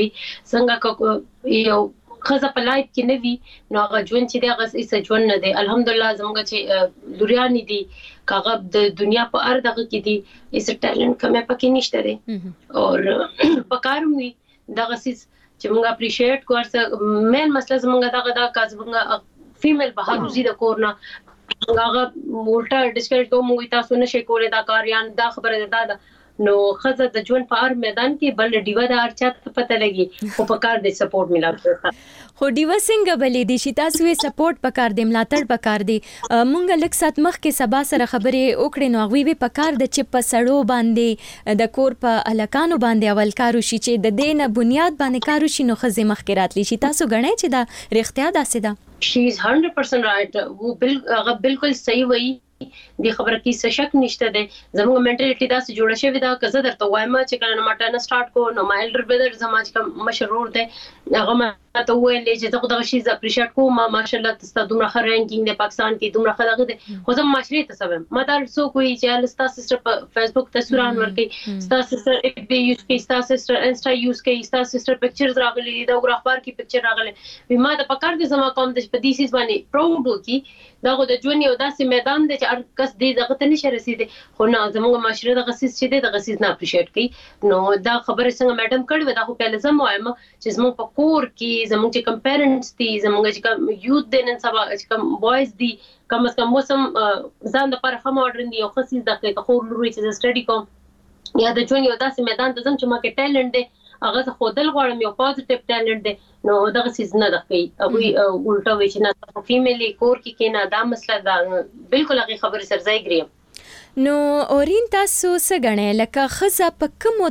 څنګه یو خزه په لایف کې نه وي نو هغه ژوند چې دغه ایسه ژوند نه دی الحمدلله زموږ چې لوريان دي کاغه د دنیا په ار دغه کې دي ایسه ټالنت کمه پکې نشته دی او پکاروم وي دغه سیس چې موږ اپریشیټ کوو مین مسله زموږ دغه دا کاز موږ فیمیل بهر وزي د کورنا هغه مولټا ډیسکریټ کوم تاسو نشئ کولای دا کاریان دا خبره ده نو خزه د ژوند په هر میدان کې بل ډیوا د ارچا پته لګي او په کار د سپورټ ملاوي خو ډیوا څنګه بلې دي چې تاسو یې سپورټ پکار دی ملاتړ پکار دی مونږ لک سات مخ کې سبا سره خبرې وکړې نو غوي به پکار د چپ سړو باندې د کور په الکانو باندې اول کارو شي چې د دینه بنیاد باندې کارو شي نو خزه مخ کې راتلی شي تاسو غنئ چې دا رښتیا داسې ده she is 100% right वो बिल्कुल सही वही دی خبره کې څه شک نشته ده زموږ منټالیټي دا څه جوړه شوې ده که زه درته وایم چې کله ما ټانه سٹارټ کو نو ما الډر بدر زماج کوم مشرور ده هغه ما ته ویل چې زه دغه شی ز اپریشیټ کوم ماشاءالله تاسو دومره ښه رانکینګ د پاکستان کې دومره ښه دغه ده خو زه معاشري ته سبب ما دا څو کوی چې لستا سسټر په فیسبوک تصویران ورکي ستا سسټر اف بي یوز کوي ستا سسټر انسټا یوز کوي ستا سسټر پکچرز راغلي دا وګړه اخبار کې پکچر راغلي ما د پکار دي زما کوم د په دې سیس باندې پراود وکي دا د ژوند یو داسې میدان دی چې هر کس دې دغه ته نشي رسیدي خو نه زموږ معاشره د غسیس چې د غسیس نه اپریشیټ کوي نو دا خبره څنګه میډم کړي دا خو په لازم وایم چې زموږ په کور کې زموږ چې کم پیرنټس دي زموږ چې یوث دي نن سبا چې کم بوایز دي کم از کم موسم ځان د پر خمه اورن دي او خسیس د خور لوري چې سټډي کوم یا د ژوند یو داسې میدان ته زم چې ما کې ټیلنټ دی هغه خودل غواړم یو پوزټیو ټیلنټ دی نو دغه سیز نه د کوي هغه الټا وی چې نه فیمیلی کور کې نه دا مسله دا بالکل هغه خبره سرځای ګریم نو اورین تاسو څنګه لکه خزه په کومو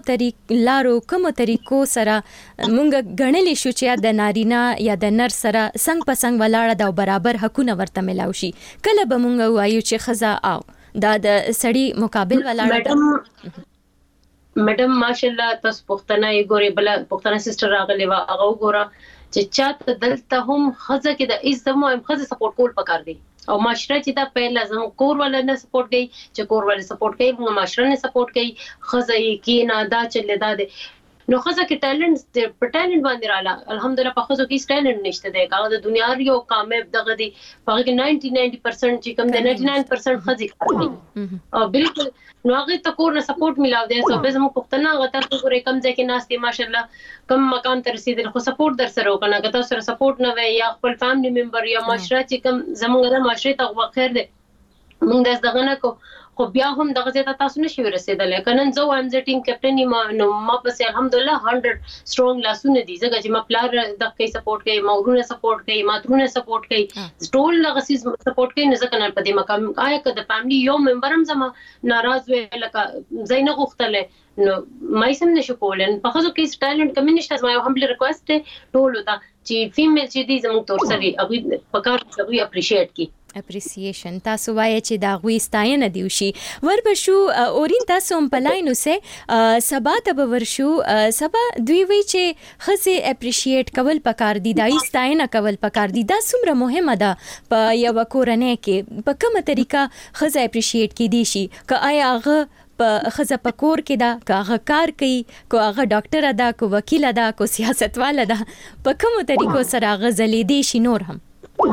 طریقو سره مونږ غنلې شو چې د نارینه یا د نر سره څنګه په څنګه ولاړه دا برابر حقونه ورته ملاوي شي کله به مونږ وایو چې خزه او دا د سړی مقابل ولاړه میډم ماشاءالله تاسو پښتنه یې ګوري بل پښتنه سسټر راغلی و هغه ګوره چې چاته دلته هم خزه کې د عزت مو هم خزه سپورټ کول پکار دي او معاشره چې دا په لازم کور ولا نه سپورټ کوي چې کور ولا سپورټ کوي موږ معاشره نه سپورټ کوي خزه یې کې نه دا چلې دا دي نو خزه کې ټیلنټ په ټیلنټ باندې رااله الحمدلله په خزه کې ټیلنټ نشته دی هغه د دنیا یو کامیاب دغه دی په کې 90% چې کوم د 99% خزه کوي او بالکل نو هغه ته کور نه سپورټ ملاو دی سو به زمو پښتنه غته کورې کم ځکه کې ناس دي ماشاءالله کم مقام ته رسیدل خو سپورټ در سره وکنه که تاسو سره سپورټ نه وي یا خپل فیملی ممبر یا معاشره چې کم زموږ د معاشره ته خیر دی موږ دغه نه کو خو بیا هم دغه ځای ته تاسو نشئ رسیدلی که نن زه وایم زه ټیم کپټن یم نو ما پسې الحمدلله 100 سترونګ لاسونه دي ځکه چې ما پلار دغه کوي سپورټ کوي ما ورونه سپورټ کوي ما ترونه سپورټ کوي ټول دغه سیز سپورټ کوي نه ځکه نه په دې مقام آیا که د فیملی یو ممبر هم زما ناراض وي لکه زه نه غوښتلی نو ما یې سم نشو کولی په ښځو کې ټیلنټ کمې نشته زما یو همبل ریکویسټ دی ټولو ته چې فیمیل چې دي زموږ تور سوي هغوی په کار هغوی اپریشیټ کړي اپریسیشن تاسو وایي چې دا غوي ستاینه دی وشي وربشو اورین تاسو په لاینو سه سبا ته ورشو سبا دوی وی چې خزه اپریشیټ کول پکار دي دای ستاینه کول پکار دي دا څومره مهمه ده په یو کورنۍ کې په کومه طریقه خزه اپریشیټ کی دي شي که آیا هغه په خزه په کور کې دا که هغه کار کوي که هغه ډاکټر ده که وکیل ده که سیاستواله ده په کومو طریقو سره هغه ځلیدی شي نور هم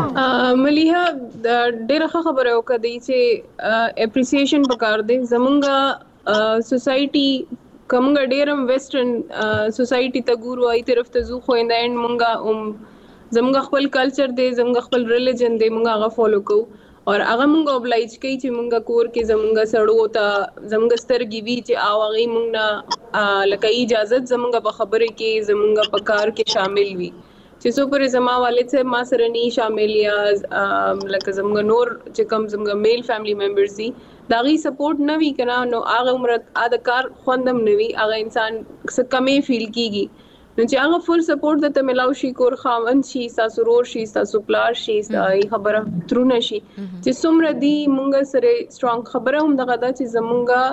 ملیحه ډېره ښه خبره وکړه چې اپریسیشن پکار دی زمونږ سوسایټي کومه ډېرم ویسټرن سوسایټي ته ګورو ای طرف ته زو خو ان اینڈ مونږه زمونږ خپل کلچر دی زمونږ خپل ریلیجن دی مونږ هغه فالو کوو اور هغه مونږ اوبلایج کوي چې مونږ کور کې زمونږ سړو ته زمونږ سترګې وی چې او هغه مونږ نه لکه اجازه زمونږ په خبره کې زمونږ په کار کې شامل وي چې څو پر زما والد سے ما سره ني شامل یا لکه زمونږ نور چې کوم زمونږ میل فیملی ممبرز دي داغي سپورټ نه وی کنه نو هغه عمر اده کار خوندم نه وی هغه انسان څه کمې فیل کیږي نو چې هغه فل سپورټ د تملاو شي کور خاوند شي تاسو رور شي تاسو پلار شي خبره ترونه شي چې څومره دی مونږ سره سترونګ خبره هم دغه دا چې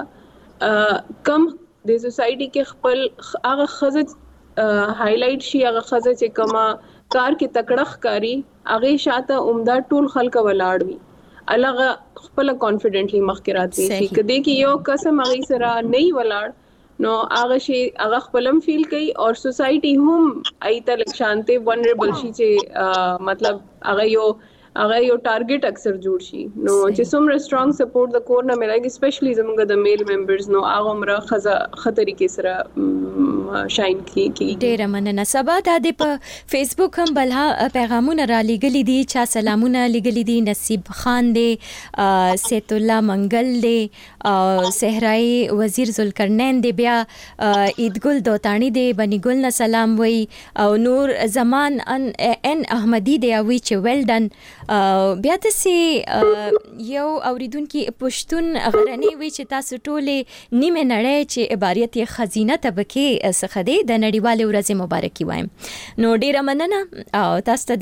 زمونږ کم د سوسایټي کې خپل هغه خزه هایلایټ شي هغه خزه چې کما کار کې تکړه ښکاری هغه شاته عمده ټول خلک ولاړ وي الګ خپل کانفیډنټلی مخکې راتلی شي کله کې یو قسم هغه سره نه ولاړ نو هغه شي هغه خپلم فیل کوي او سوسایټي هم ایته لکشانته ونربل شي چې مطلب هغه یو ټارګټ اکثر جوړ شي نو چې څومره سترونګ سپورټ د کور نه ملایږي سپیشلی زموږ د میل ممبرز نو هغه عمره خطرې کې سره شاین کی ډېر مننه سبا د په فیسبوک هم بلها پیغامونه را لګلې دي چا سلامونه لګلې دي نصیب خان دی سیت الله منګل دی صحرای وزیر ذوالقرنین دی بیا عیدګل دوتانی دی بنی ګل نه سلام وای او نور زمان ان احمدی دی وی چې ویل ډن بیا داسې یو اوریدونکي پښتون غرنی وی چې تاسو ټولې نیمه نړۍ چې عبارت یې خزینه طبقه څخه دی د نړیوالې ورځې مبارکي وایم. نو ډیره مننه او تاسو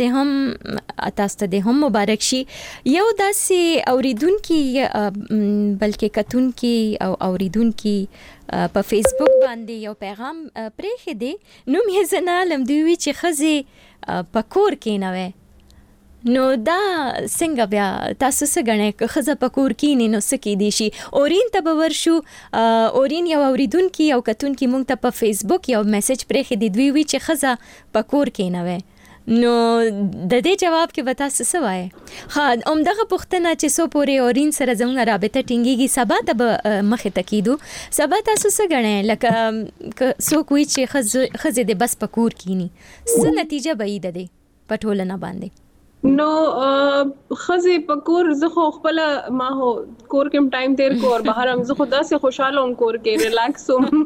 ته هم مبارک شي. یو داسې اوریدونکي بلکې کتونکي او اوریدونکي په فیسبوک باندې یو پیغام پرېښی دی. نوم یې زه نه علم دوی وی چې ښځې په کور کې نه وی. نو دا څنګه بیا تاسو څه ګڼئ که ښځه په کور کینی نو څه کیدی شي؟ اورین ته به ورشو. اورین یو اوریدونکي او کتونکي موږ ته په فیسبوک یو میسج پرېښی دی. دوی وی چې ښځه په کور کې نه وی. نو د دې جواب کې به تاسو څه وایئ؟ ښه، همدغه پوښتنه چې څو پورې اورین سره زموږ رابطه ټینګېږي سبا ته به مخې ته کیدو. سبا تاسو څه ګڼئ؟ لکه که څوک وایي چې ښځې دې بس په کور کینی، څه نتیجه به یې د دې په ټولنه باندې؟ نو خزه په کور زه خو خپل ما هو کور کې ټایم تیر کو او بهر هم زه خو داسې خوشاله هم کور کې ریلیکس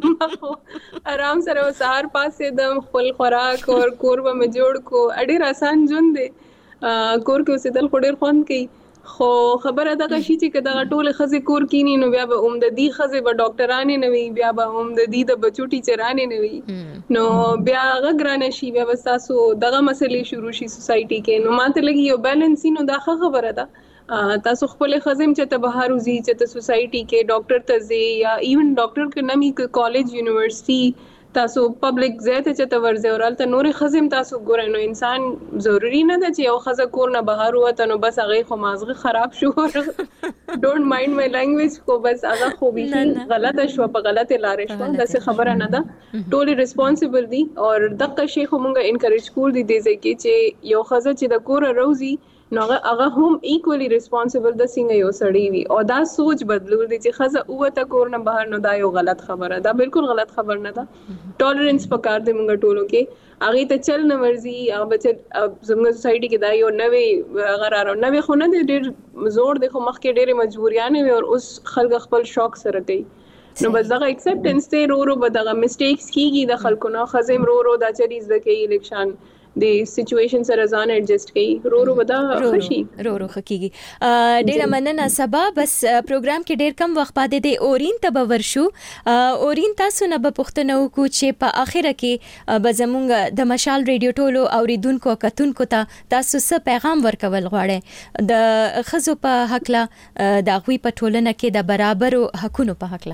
هم آرام سره سهار پاسې د خپل خوراک او کور به مې جوړ کو. ډېر آسان ژوند دی کور کې اوسېدل، خو ډېر خوند کوي. خو خبره دا شي چې کدا ټول خزه کور کینی نو بیا به د دې خزه به ډاکټرانه نه وي، بیا به د دې د بچو ټیچرانه نه وي. نو بیا غږرانه شي، بیا تاسو دغه مسلې شروع شي سوسايټي کې. نو ماته لګي یو بیلانس نو دا خبره ده. تاسو خپل خزم چې ته بهر وزي چې ته سوسايټي کې ډاکټر ته ځي یا ایون ډاکټر کې نمي کالج یونیورسيټي تاسو پبلک زیاته چې تورځي او البته نور خزم تاسو ګورئ. نو انسان ضروری نه ده چې یو خزه کور نه بهر وته نو بس هغه خو مازغه خراب شو. ډونټ مایند مای لانګویج، خو بس هغه خو به غلطه شو، په غلطه لارې شو. دا څه خبره نه ده، ټول ریسپانسیبل دي. او دغه شی خو مونږه انکریج کول دي دې کې چې یو خزه چې د کور روزي نو هغه هم ایکولی ریسپانسیبل د څنګه یو سړی وي. او دا سوچ بدلول دي چې خزه اوته کور نه بهر نو دا یو غلط خبره ده، بالکل غلط خبر نه ده. ټالرنس پکار دی مونږ ټولو کې، هغه ته چل نه ورزي. هغه بچ زموږ سوسايټي کې دا یو نوې غرار او نوې خو نه دی، ډېر زور دی، خو مخکې ډېرې مجبوریانې وي او اوس خلک خپل شوق سره کوي. نو بس دغه اکسپټنس ته رو به دغه میسټیکس کیږي د خلکو نه. خزم رو دا چریز د کې الیکشن د سچويشن سره ځان ایڈجسټ کړي، رو ودا خوشي رو خکېږي. ډېر مننه. سبا بس پروګرام کې ډېر کم وخت پاتې دی. اورین ته به ورشو. اورین تاسو نه به پوښتنه وکړو چې په اخره کې به زموږ د مشال ریډیو ټولو اوریدونکو کتونکو ته تاسو څه پیغام ورکول غواړئ د ښځو په حقله، د هغوی په ټولنه کې د برابرو حقونو په حقله؟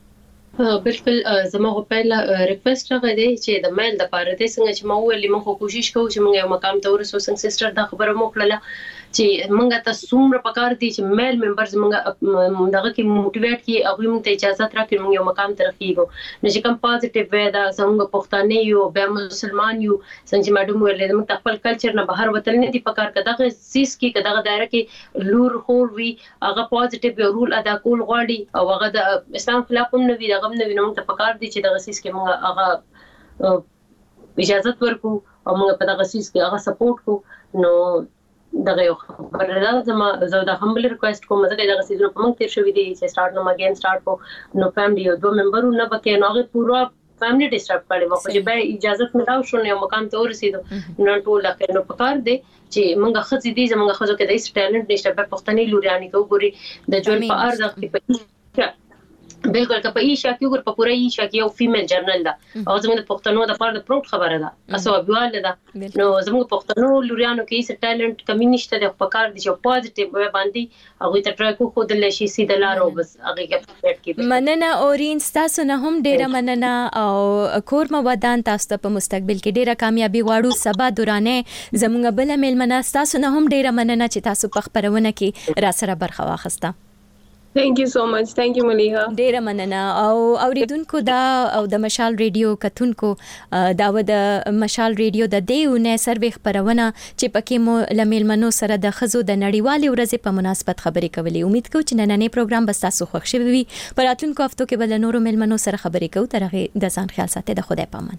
بالکل زموږ په ریکوست راغی دی چې د میل د پاره د څنګه چې مو ولې موږ کوشش کوو چې موږ یو مقام ته ورسو. څنګه سیستر دا خبره مو کړله چې موږ ته څومره پکار دي چې میل ممبرز موږ دغه کې موټیویټ کی او موږ ته اجازه راکړي موږ یو مقام ته رسیږو. نو چې کوم پازیټیو وې دا څنګه پښتانه یو بیا مسلمان یو څنګه ماډم ولې موږ خپل کلچر نه بهر وتل نه دي پکار کداغه سیس کې کداغه دایره کې لور خور وی هغه پازیټیو رول ادا کول غواړي او هغه د اسلام خلاف هم نه وي، دغه نه وي. نو موږ پکار دي چې دغه سیس کې موږ هغه اجازه ورکو او موږ په دغه سیس کې هغه سپورټ کو. نو دغه یو خبره ده زه د همبل ریکوست کوم چې دغه سیزن په موږ تیر شوې دي چې سٹارټ نو اگین سٹارټ کو نو فیملی او 2 ممبرو نه بکې نو هغه پورا فیملی ډیسټرب کړي وو چې به اجازه ملاو شو نو مکان ته ورسېدو. نو ټول لکه نو پکار دي چې موږ خځې دي زموږ خځو کې د هیڅ ټالنت نشته، په پښتني لوريانی کو ګوري د ژوند په ارزښت کې بالکل که په ایشا کې ور په پوره ایشا کې یو فیمیل جرنل ده او زموږ د پښتنو د پاره د پروت خبره ده اسو بيواله ده. نو زموږ پښتنو لوريانو کې هیڅ ټالنت کمی نشته د پکار دي چې پوزټیو باندې هغه ته ټرای کو خود لشي سیده لارو بس هغه کې مننه. اورین تاسو نه هم ډیره مننه او کور مو ودان تاسو ته په مستقبل کې ډیره کامیابی غواړو. سبا دورانه زموږ بل میلمنه تاسو نه هم ډیره مننه چې تاسو په خبرونه کې را سره برخه واخسته. Thank you so much. Thank you ملیحه. ډیره مننه. او اوریدونکو دا او د مشال ریډیو کتونکو دا و د مشال ریډیو د دیونه سروي خبرونه چې پکې مو لمیلمنو سره د خزو د نړیوالې ورځې په مناسبت خبرې کولې. امید کوم چې نننې پروګرام به تاسو خوښ شي وي. پر راتلونکو هفتو کې بل نورو میلمنو سره خبرې کوو. تر هغه د ځان خیال ساتئ. د خدای پامان.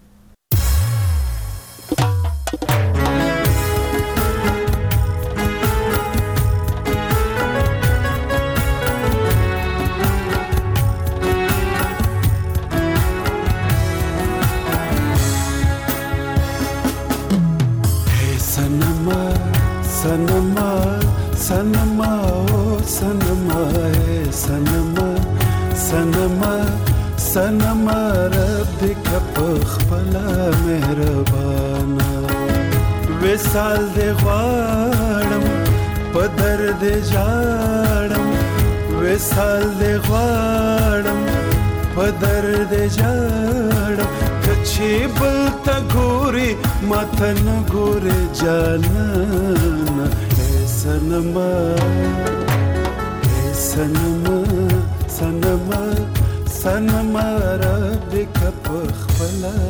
सनमा सनमा ओ सनमा ए सनमा सनमा सनमा रब कप खपला मेहरबाना وصال دې غواړم په درد جاړم وصال دې غواړم په درد جاړم کچې بل ته ګوري ماته نه ګوري جانانه اے سنما سنما سنما رب کپ خپلا